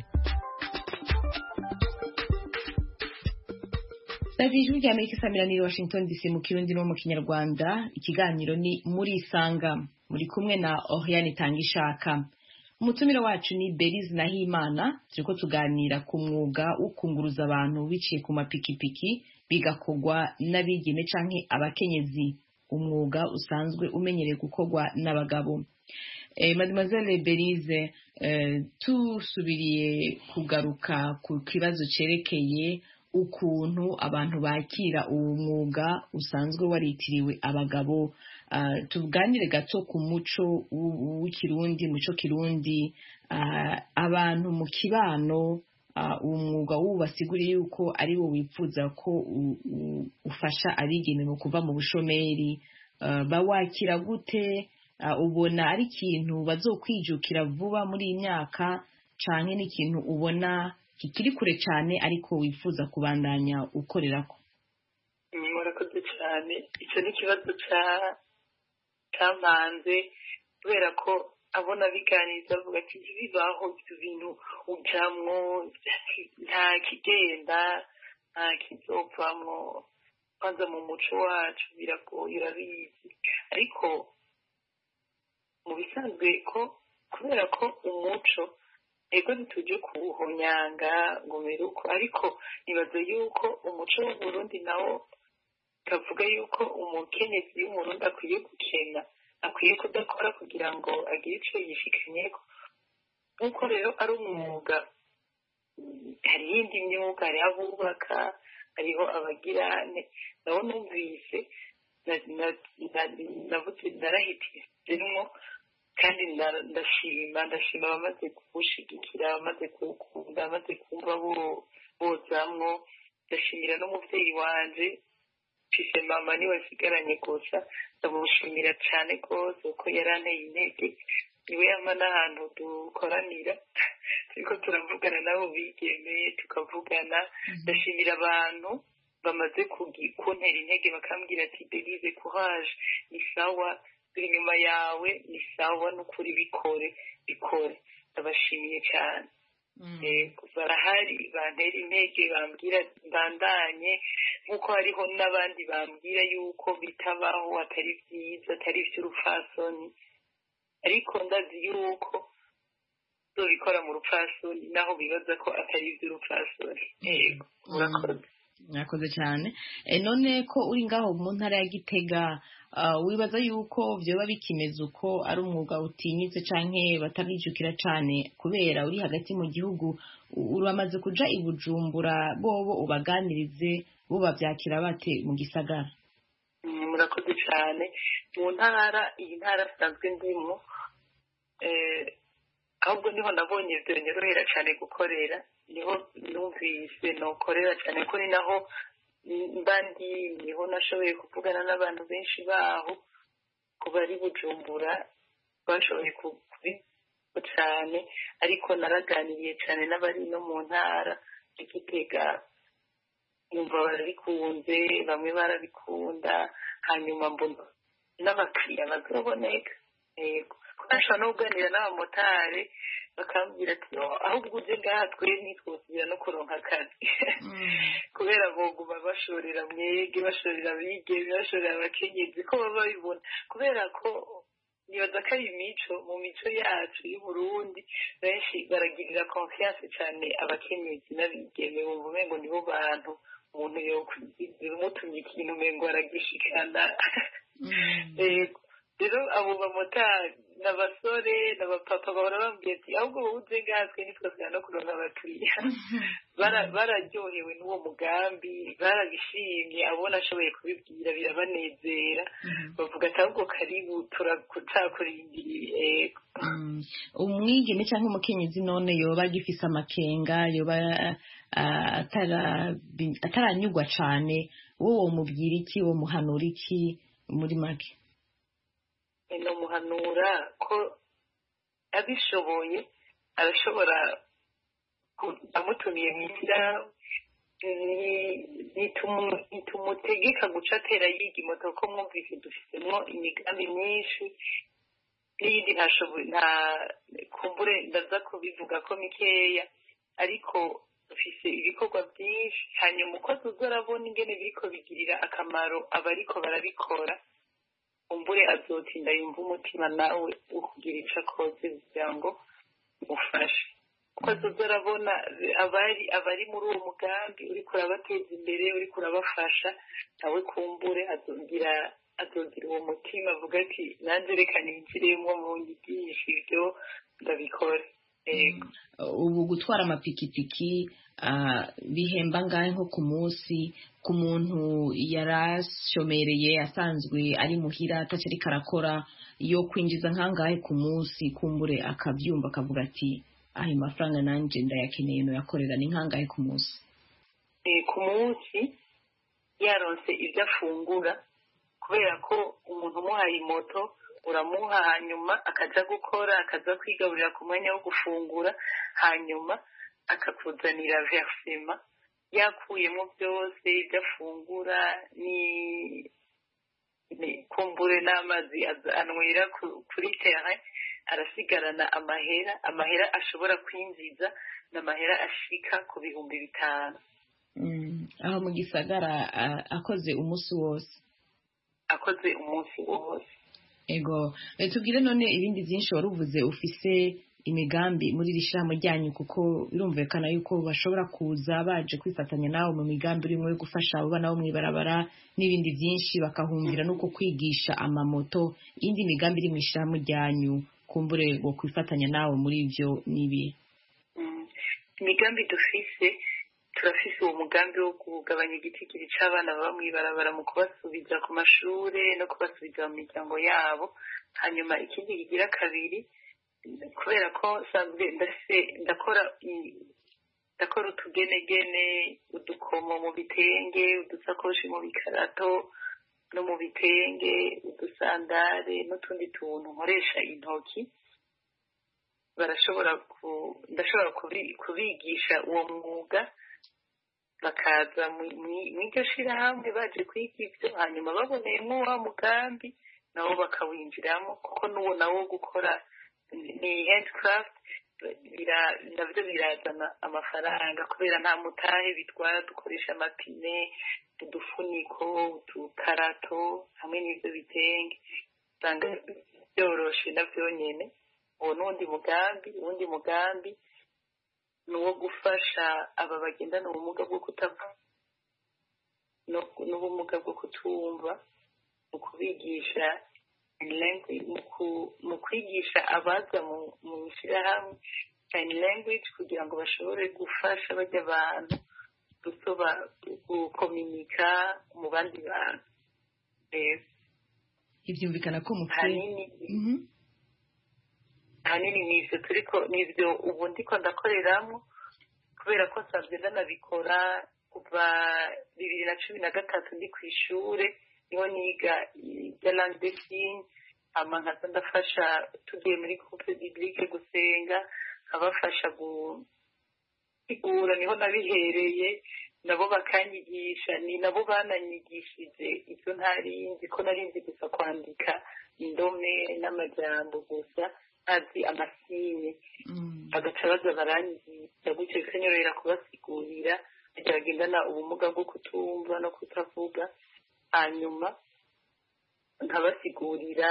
Ijwi ry'Amerika isamiraniye Washington D C mu Kirundi no mu Kinyarwanda. Ikiganiro ni Muri Isanga, muri kumwe na Oriane Tangishaka. Umutumire wacu ni Belize Nahimana. Turiko tuganira ku mwuga wo kunguruza abantu biciye ku mapikipiki bigakogwa n'abigeme canke abakenyezi, umwuga usanzwe umenyereye gukorwa n'abagabo. Eh, Mademoiselle Belize, eh, tusubiriye kugaruka ku kibazo cerekeye ukuntu abantu bakira uwo mwuga usanzwe waritiriwe abagabo. Uh, tuganire gato ku muco w'ikirundi, muco kirundi, uh, abantu mu kibano, uh, uwo mwuga wubasiguriye yuko ari wo wifuza ko ufasha abigeme mu kuva mu bushomeri. Uh, bawakira gute? Uh, ubona ari ikintu bazokwijukira vuba muri iyi myaka, canke ni ikintu ubona kikiri kure cyane ariko wifuza kubandanya ukorerako? Murakoze cyane. Icyo ni ikibazo cya cyamanze, kubera ko abona biganiriza avuga ati bibaho ibyo bintu ujamwo, nta kigenda, nta kizopfamwo, kwanza mu muco wacu biragoye, urabizi. Ariko mu bisanzwe ko kubera ko umuco ego ntitujye kuwuhonyanga ngo meruko, ariko nibaza yuko umuco w'Uburundi nawo kavuga yuko umukenyezi w'Umurundi akwiye gukena, akwiye kudakora kugira ngo agire icyo yishikanyeko. Nk'uko rero ari umwuga, hari iyindi myuga, hariho abubaka, hariho abagirane. nabo numvise navuze narahitiyemo kandi ndashima ndashima abamaze kuwushigikira, abamaze kuwukunda, abamaze kumva bozamwo. Ndashimira n'umubyeyi wanje mfise mama niwe asigaranye gusa, ndamushimira cyane rwose kuko yaranteye intege, niwe yama n'ahantu dukoranira turiko turavugana nabo bigemeye tukavugana. Ndashimira abantu bamaze kuntera intege bakambwira ati Belize courage, ni sawa, turi inyuma yawe, ni sawa, n'ukuri bikore bikore. Ndabashimiye cyane. Barahari bantera intege, bambwira mbandanye, nk'uko hariho n'abandi bambwira yuko bitabaho, atari byiza, atari iby'urupfasoni, ariko ndazi yuko tubikora mu rupfasoni naho bibaza ko atari iby'urupfasoni. Yego, murakoze. Murakoze cyane. None ko uri ngaho mu ntara ya Gitega, wibaza yuko byoba bikimeze uko ari umwuga utinyitse canke batabijukira cyane kubera uri hagati mu gihugu? Uramaze kuja i Bujumbura, bobo ubaganirize, bo bavyakira bate mu gisagara? Murakoze cyane. Mu ntara, iyi ntara sanzwe ndimo, ahubwo niho nabonye byonyorohera cyane gukorera, niho numvise nokorera cyane ko ni naho mbandi, niho nashoboye kuvugana n'abantu benshi baho ko bari Bujumbura, bashoboye kubiko cyane, ariko naraganiriye cyane n'abari no mu ntara ya Gitega, numva barabikunze, bamwe barabikunda hanyuma mbona n'abakiriya bazoboneka yego bashobora no kuganira n'abamotari bakambwira ati ahubwo uje ngaha twe ntitwosubira no kuronka akazi kubera boguma bashorera mwege bashorera abige bashorera abakenyezi ko baba babibona kubera ko nibaza ko ari imico mu mico yacu y'uburundi benshi baragirira confiance cyane abakenyezi n'abigeme bumva umengo nibo bantu umuntu yomutumye ikintu umengo aragishikana rero abo bamotari n'abasore n'abapapa bahora bambwiye ati ahubwo wowe uje ngaha twe ntitwasubira no kuronka abakiriya bararyohewe n'uwo mugambi barabishimye abona ashoboye kubibwira birabanezera bavuga ati ahubwo karibu turakurindiriye umwigeme cyangwa umukenyezi none yoba agifise amakenga yoba ataranyugwa cane wowe womubwira iki womuhanura iki muri make no muhanura ko abishoboye arashobora amutumiye mw'ishyira ntitumutegeka guca atera yiga imoto ko mwumvise dufitemo imigambi myinshi n'iyindi ntashoboye nta kumbure ndaza kubivuga ko mikeya ariko dufise ibikorwa byinshi hanyuma uko tuzarabona ingene biriko bigirira akamaro abariko barabikora kumbure azotinda yumva umutima nawe ukugira ico akoze kugira ngo umufashe kuko tuzarabona abari abari muri uwo mugambi uriko urabateza imbere uriko urabafasha nawe kumbure azogira azogira uwo mutima avuga ati nanjye reka ninjiremwo mu nyigisho ibyo ndabikore ubu gutwara amapikipiki bihemba ngahe nko ku munsi ku muntu yarashomereye asanzwe ari muhira atacariko arakora yo kwinjiza nkangahe ku munsi kumbure akabyumva akavuga ati ayo mafaranga nanje ndayakeneye no yakorera ni nkangahe ku munsi ku munsi yaronse ibyo afungura kubera ko umuntu umuhaye moto uramuha hanyuma akaja gukora akaza kwigaburira ku mwanya wo gufungura hanyuma akakuzanira versema yakuyemo byose ibyo afungura ni kumbure n'amazi anywera kuri terrain arasigarana amahera amahera ashobora kwinjiza n'amahera ashika ku bihumbi bitanu aho mu gisagara akoze umunsi wose akoze umunsi wose ego tubwire none ibindi byinshi wari uvuze ufise imigambi muri iri shyirahamwe ryanyu kuko birumvikana yuko bashobora kuza baje kwifatanya nawe mu migambi urimo yo gufasha abo bana bo mw'ibarabara n'ibindi byinshi bakahumvira nuko kwigisha amamoto indi migambi iri mu ishyirahamwe ryanyu kumbure ngo kwifatanya nawe muri ibyo nibi imigambi dufise turafise uwo mugambi wo kugabanya igitigiri c'abana baba mw'ibarabara mu kubasubiza ku mashure no kubasubiza mu miryango yabo hanyuma ikindi kigira kabiri kubera ko nsanzwe ndakora ndakora utugenegene udukomo mu bitenge udusakoshi mu bikarato no mu bitenge udusandare n'utundi tuntu nkoresha intoki barashobora ndashobora kubigisha uwo mwuga bakaza mw'iryo shirahamwe baje kwiga ibyo hanyuma baboneyemo wa mugambi nabo bakawinjiramo kuko n'uwo nawo gukora ni handcraft nabyo birazana amafaranga kubera nta mutahe bitwara dukoresha amapine udufuniko udukarato hamwe n'ibyo bitenge usanga byoroshe navyo nyene uwo n'uwundi mugambi uwundi mugambi ni uwo gufasha aba bagendana ubumuga bwo kutava n'ubumuga bwo kutumva mu kubigisha mu kwigisha abaza mu ishyirahamwe sign language kugira ngo bashobore gufasha bajya abantu gukominika mu bandi bantu ibyumvikana ko mu ahanini nivyo turiko nivyo ubu ndiko ndakoreramo kubera ko nsanzwe ndanabikora kuva bibiri na cumi na gatatu ndi kw'ishure niho niga ibya langue des signes hama nkaza ndafasha tugiye muri coupe biblique gusenga nkabafasha gusigura niho nabihereye nabo bakanyigisha ni nabo bananyigishije ibyo ntarinzi ko narinzi gusa kwandika indome n'amajambo gusa azi amasinye bagaca baza baranyigisha gutyo bikanyorohera kubasigurira kugira bagendana ubumuga bwo kutumva no kutavuga hanyuma nkabasigurira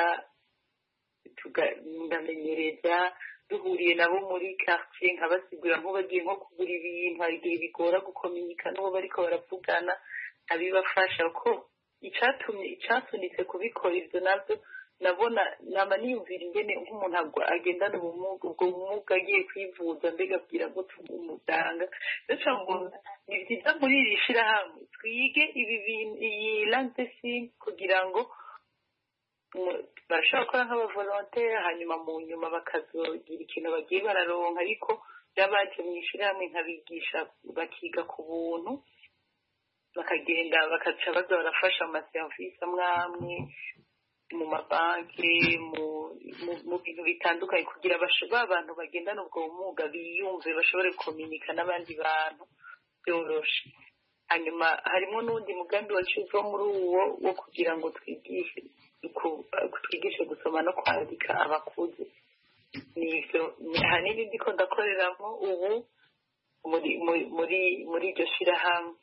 ndamenyereza duhuriye nabo muri quartier nkabasigurira nko bagiye nko kugura ibintu hari igihe bigora gukominika n'uwo bariko baravugana abibafasha ko icatumye icasunitse kubikora ivyo navyo nabona nama niyumvira ingene nk'umuntu agendana ubumuga ubwo bumuga agiye kwivuza mbega abwira ngo umuganga ndetse ngo ni byiza muri iri shirahamwe twige ibi bintu iyi language kugira ngo barashobora gukora nk'abavolontaire hanyuma mu nyuma bakazogira ikintu bagiye bararonka ariko byabaje mu ishirahamwe nkabigisha bakiga ku buntu bakagenda bakaca baza barafasha mu maserivisi amwe amwe mu mabanki mu bintu bitandukanye kugira abantu bagendana ubwo bumuga biyumve bashobore gukominika n'abandi bantu byoroshe hanyuma harimo n'undi mugambi waciwe muri uwo wo kugira ngo twigishe twigishe gusoma no kwandika abakuze nivyo ahanini ndiko ndakoreramo ubu muri muri muri iryo shirahamwe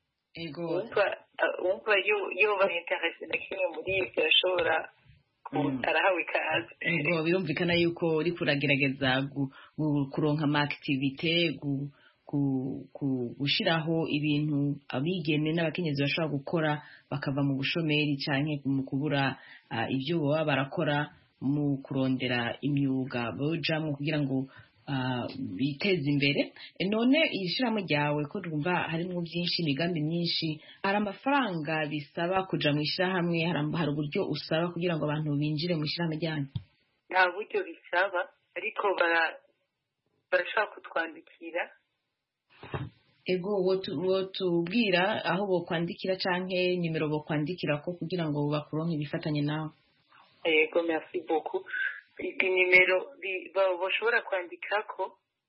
wumva yoba interese na kimwe muri ibyo ashobora arahawe ikaze ego birumvikana yuko uri kuragerageza kuronka ama activite gushiraho ibintu abigeme n'abakenyezi bashobora gukora bakava mu bushomeri canke mu kubura ibyo baba barakora mu kurondera imyuga bojamwo kugira ngo biteze imbere none ishiramo ryawe ko twumva harimo byinshi imigambi myinshi hari amafaranga bisaba kuja mu ishirahamwe hari uburyo usaba kugira ngo abantu binjire mu ishirahamwe ryanyu nta buryo bisaba ariko barashaka kutwandikira ego wotubwira aho bokwandikira canke nimero bokwandikira ko kugira ngo bakuronke ibifatanye nawe ego merci beaucoup nimero bashobora kwandikako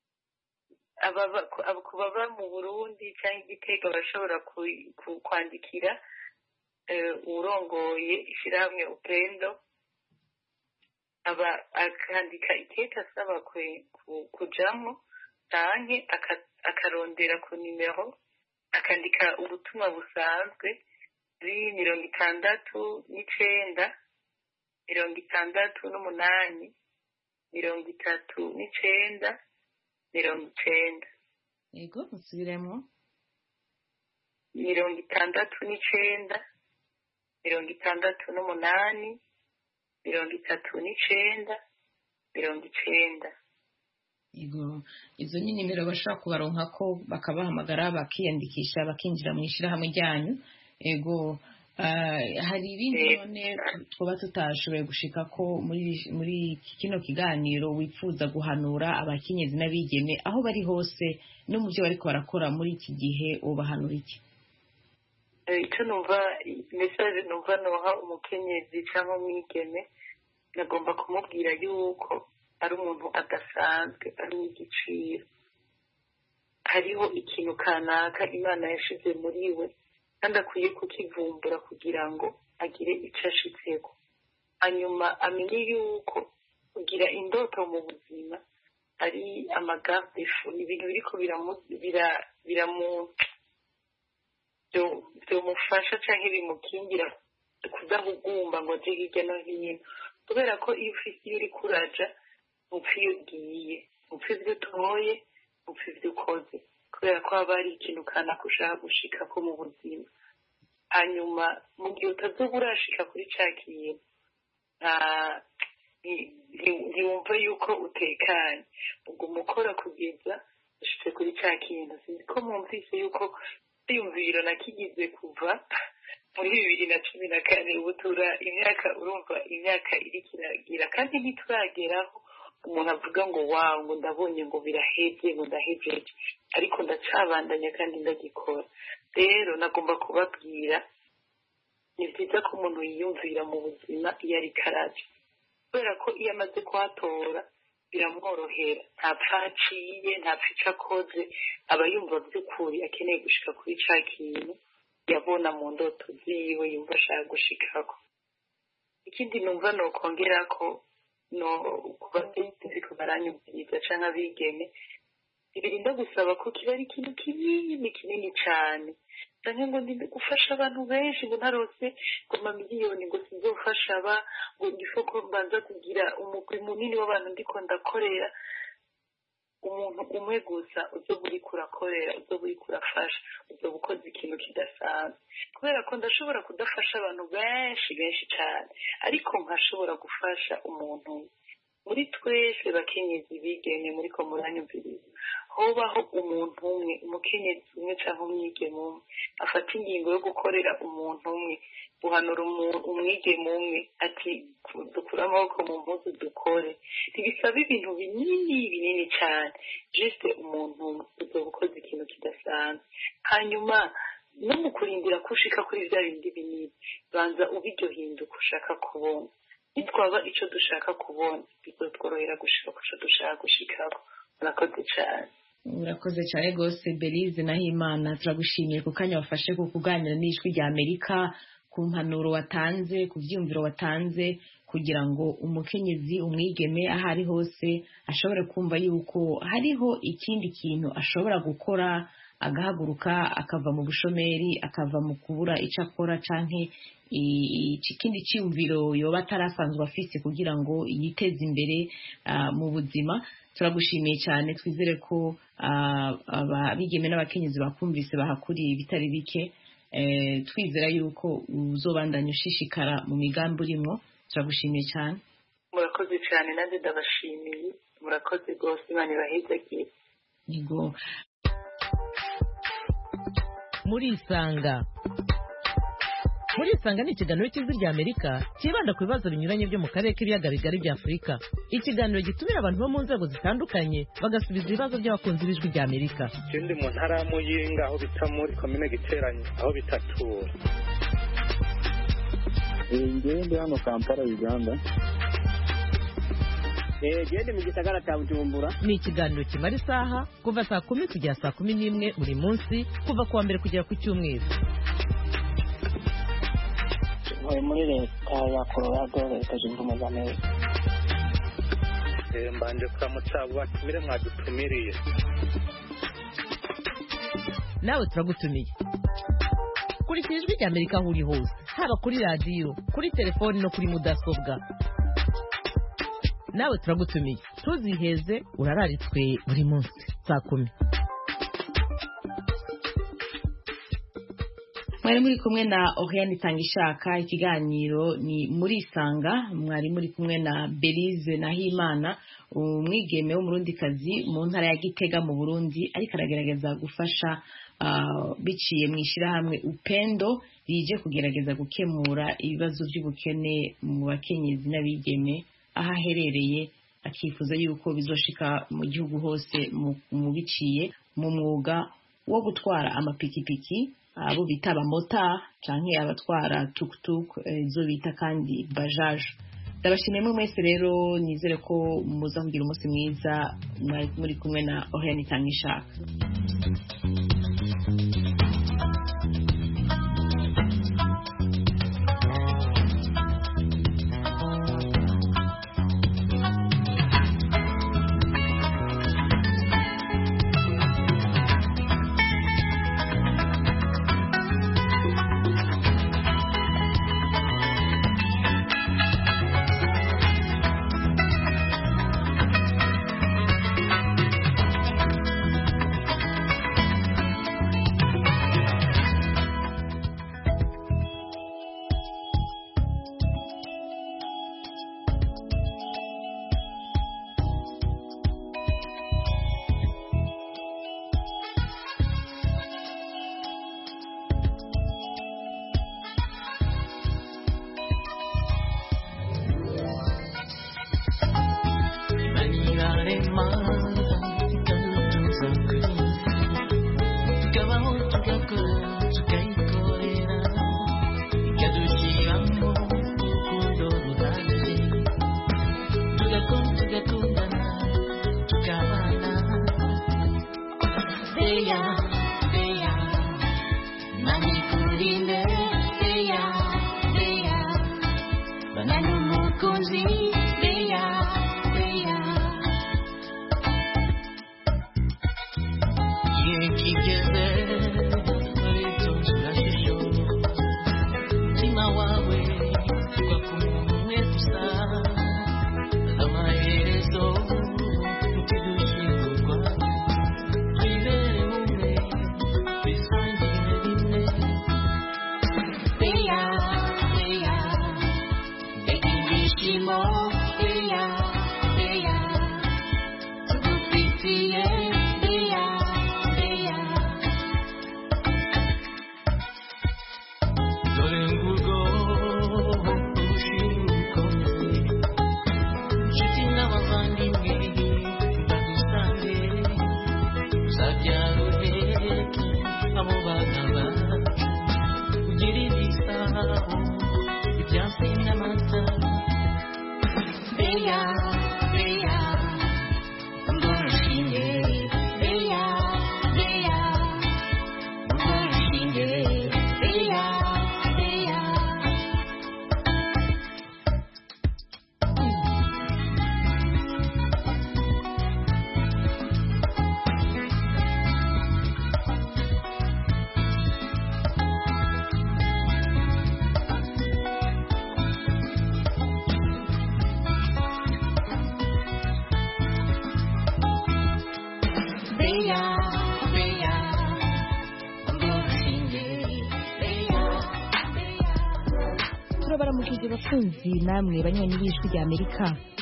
ku baba mu Burundi cyangwa Igitega bashobora kwandikira urongoye ishirahamwe Upendo aba akandika ikete asaba kujamo canke akarondera ku nimero akandika ubutumwa busanzwe kuri mirongo itandatu n'icenda mirongo itandatu n'umunani mirongo itatu n'icenda mirongo icenda yego musubiremo mirongo itandatu n'icenda mirongo itandatu n'umunani mirongo itatu n'icenda mirongo icenda yego izo ni nimero bashobora kubaronka ko bakabahamagara bakiyandikisha bakinjira mu ishirahamwe ryanyu yego hari ibindi none twaba tutashoboye gushika ko muri muri kino kiganiro wifuza guhanura abakenyezi n'abigeme aho bari hose no mu byo bariko barakora muri iki gihe ubahanura iki icyo numva message numva noha umukenyezi cyangwa umwigeme nagomba kumubwira yuko ari umuntu adasanzwe ari igiciro hariho ikintu kanaka Imana yashize muri we kandi akwiye kukivumbura kugira ngo agire icyo ashitseko hanyuma amenye yuko kugira indoto mu buzima ari amagarde fu ibintu biriko byomufasha canke bimukingira kudahugumba ngo aje hirya no hino kubera ko iyo ufise iyo uriko uraja upfa iyo ugiye upfa ivyo utoye upfa ivyo ukoze kubera ko haba hari ikintu kanaka ushaka gushikako mu buzima hanyuma mu gihe utazoba urashika kuri ca kintu ntiwumva yuko utekanye uguma ukora kugeza ushitse kuri ca kintu sinzi ko mwumvise yuko iyumviro nakigize kuva muri bibiri na cumi na kane ubu tura imyaka urumva imyaka iriko iragira kandi ntiturageraho umuntu avuga ngo wawe ngo ndabonye ngo biraheze ngo ndahejeje ariko ndacabandanya kandi ndagikora rero nagomba kubabwira ni byiza ko umuntu yiyumvira mu buzima iyo ariko araja kubera ko iyo amaze kuhatora biramworohera ntapfa haciye ntapfa ico akoze aba yumva by'ukuri akeneye gushika kuri ca kintu yabona mu ndoto ziwe yumva ashaka gushikako. Ikindi numva nokongerako no kuba ko baranyumviriza canke abigeme birinda gusaba ko kiba ari ikintu kinini kinini cane canke ngo ndi gufasha abantu benshi ngo ntarose ngo amamiliyoni ngo sizofasha aba ngo ndifo ko mbanza kugira umugwi munini w'abantu ndiko ndakorera. Umuntu umwe gusa uzoba uriko urakorera uzoba uriko urafasha uzoba ukoze ikintu kidasanzwe kubera ko ndashobora kudafasha abantu benshi benshi cane ariko nkashobora gufasha umuntu. Muri twese bakenyezi bigeme muri ko muranyumviriza hobaho umuntu umwe umukenyezi umwe canke umwigeme umwe afata ingingo yo gukorera umuntu umwe guhanura umwigeme umwe ati dukura amaboko mu mpuzu dukore. Ntibisaba ibintu binini binini cane juste umuntu umwe uzoba ukoze ikintu kidasanzwe. Hanyuma no mu kurindira ko ushika kuri vya bindi binini banza ubiryo hinduka ushaka kubona. Nitwaba ico dushaka kubona bizotworohera gushika kuco dushaka gushikako. Murakoze cane. Urakoze cyane rwose Belize Nahimana, turagushimiye ku kanya wafashe ku kuganira n'ijwi rya Amerika, ku mpanuro watanze, ku vyumviro watanze kugira ngo umukenyezi umwigeme aho ari hose ashobore kumva yuko hariho ikindi kintu ashobora gukora, agahaguruka akava mu bushomeri, akava mu kubura ico akora canke ikindi cyumviro yoba atarasanzwe afise kugira ngo yiteze imbere uh, mu buzima. Turagushimiye cyane, twizere ko abigeme n'abakenyezi bakumvise bahakuriye ibitari bike. Eh, twizera yuko uzobandanya ushishikara mu migambi urimo. Turagushimiye cyane. Murakoze cyane, nanjye ndabashimiye. Murakoze rwose, Imana ibahezagiye. Yego. Muri Isanga. Muri Isanga ni ikiganiro cy'ijwi rya Amerika kibanda ku bibazo binyuranye byo mu karere k'ibiyaga bigari bya Afurika. Ikiganiro gitumira abantu bo mu nzego zitandukanye bagasubiza ibibazo by'abakunzi b'ijwi rya Amerika. Ikindi mu ntara ya Muyinga aho bita muri komine Giteranyi aho bitatura. Ngende hano Kampala Uganda. Eh gende mu gisagara cya Bujumbura. Ni ikiganiro kimara isaha kuva saa kumi kugera saa kumi n'imwe buri munsi kuva kuwa mbere kugera ku cyumweru. Muri muri leta ya Colorado leta zunze ubumwe za Amerika. Eh mbanje kuramutsa batumire mwadutumiriye. Nawe turagutumiye. Kuri ijwi rya Amerika aho uri hose, haba kuri radio, kuri telefoni no kuri mudasobwa. Nawe turagutumiye. Tuziheze urararitswe buri munsi saa kumi. Mwari muri kumwe na Oriane Tangishaka, ikiganiro ni muri Isanga. Mwari muri kumwe na Belize Nahimana, umwigeme w'umurundikazi mu ntara ya Gitega mu Burundi, ariko aragerageza gufasha uh, biciye mu ishirahamwe Upendo rije kugerageza gukemura ibibazo by'ubukene mu bakenyezi n'abigeme aho aherereye, akifuza yuko bizoshika mu gihugu hose mu biciye mu mwuga wo gutwara amapikipiki, abo bita abamota canke abatwara tuk-tuk, izo bita kandi bajaj. Ndabashimiye mwe mwese rero, nizere ko muza kugira umunsi mwiza. Mwari muri kumwe na Oriane Tangishaka. muzi beya beya igihe kigeze witonze urashisho umutima wawe ugwa ku muntu umwe gusa amaherezo ukidushyingurwa twibere umwe twisangire rimwe beya beya mbega ibyishimo beya beya tugufitiye beya beya dore ngurwo umushinga ukomeye inshuti n'abavandimwe badusange uzabyara uheke abo bana bacu ugira igisabo ibyansi n'amata beya beya ngurushinge beya beya ngurushinge beya beya beya beya ngurushinge beya beya turabaramukije bakunzi namwe banywanyi b'ijwi rya Amerika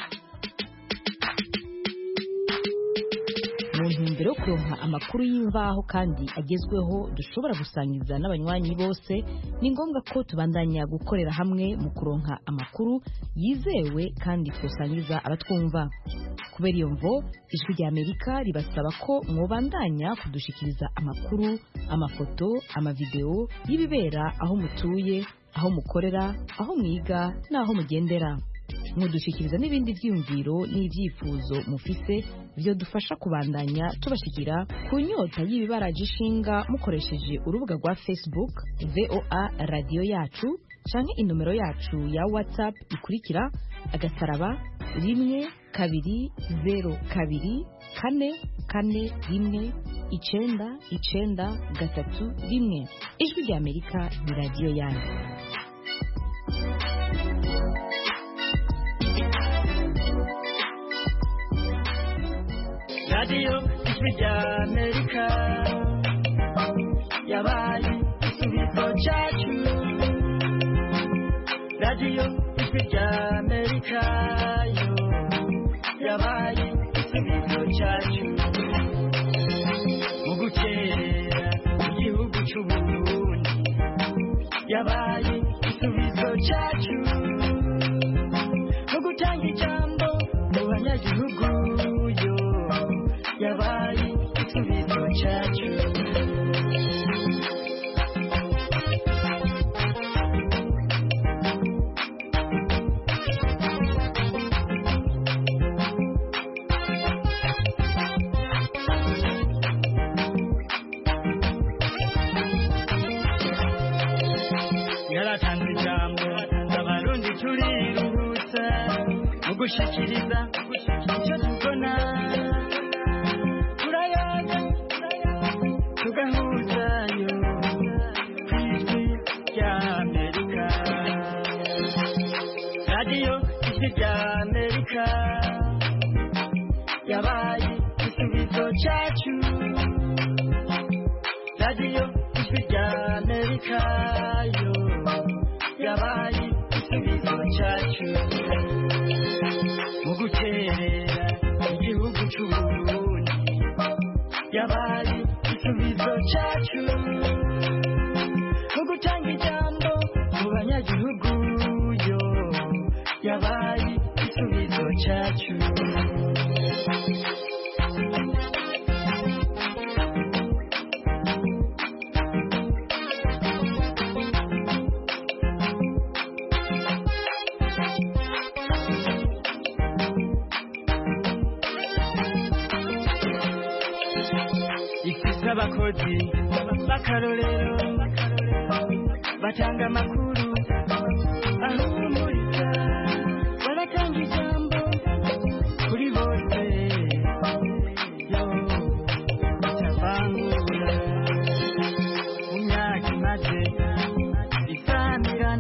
mu ntumbero yo kuronka amakuru y'imvaho kandi agezweho dushobora gusangiza n'abanywanyi bose ni ngombwa ko tubandanya gukorera hamwe mu kuronka amakuru yizewe kandi tusangiza abatwumva kubera iyo mvo ijwi rya Amerika ribasaba ko mwobandanya kudushikiriza amakuru amafoto amavideo y'ibibera aho mutuye aho mukorera aho mwiga n'aho mugendera mudushikiriza n'ibindi vyiyumviro n'ivyifuzo mufise byo dufasha kubandanya tubashikira ku nyota y'ibibaraje ishinga mukoresheje urubuga rwa Facebook V O A radio yacu canke inomero yacu ya WhatsApp ikurikira agasaraba rimwe kabiri zero kabiri kane kane rimwe icenda icenda gatatu rimwe ijwi rya Amerika ni radio yanyu. radiyo ijwi rya Amerika yabaye igisubizo cyacu radiyo ijwi rya Amerika yo yabaye igisubizo cyacu mu gukerera igihugu cy'u Burundi yabaye igisubizo cyacu mu gutanga ijambo mu banyagihugu yo yabaye igisubizo cyacu yaratanze ijambo abarundi turiruhutsa mu gushikiriza icyo tubona turayaga tugahuzayo ku ijwi rya Amerika radiyo ijwi rya Amerika yabaye igisubizo cyacu radiyo ijwi rya Amerika yo yabaye igisubizo cyacu mu guterera igihugu cy'u Burundi yabaye igisubizo cyacu mu gutanga ijambo mu banyagihugu yo yabaye igisubizo cyacu abakozi b'akarorero batanga amakuru aho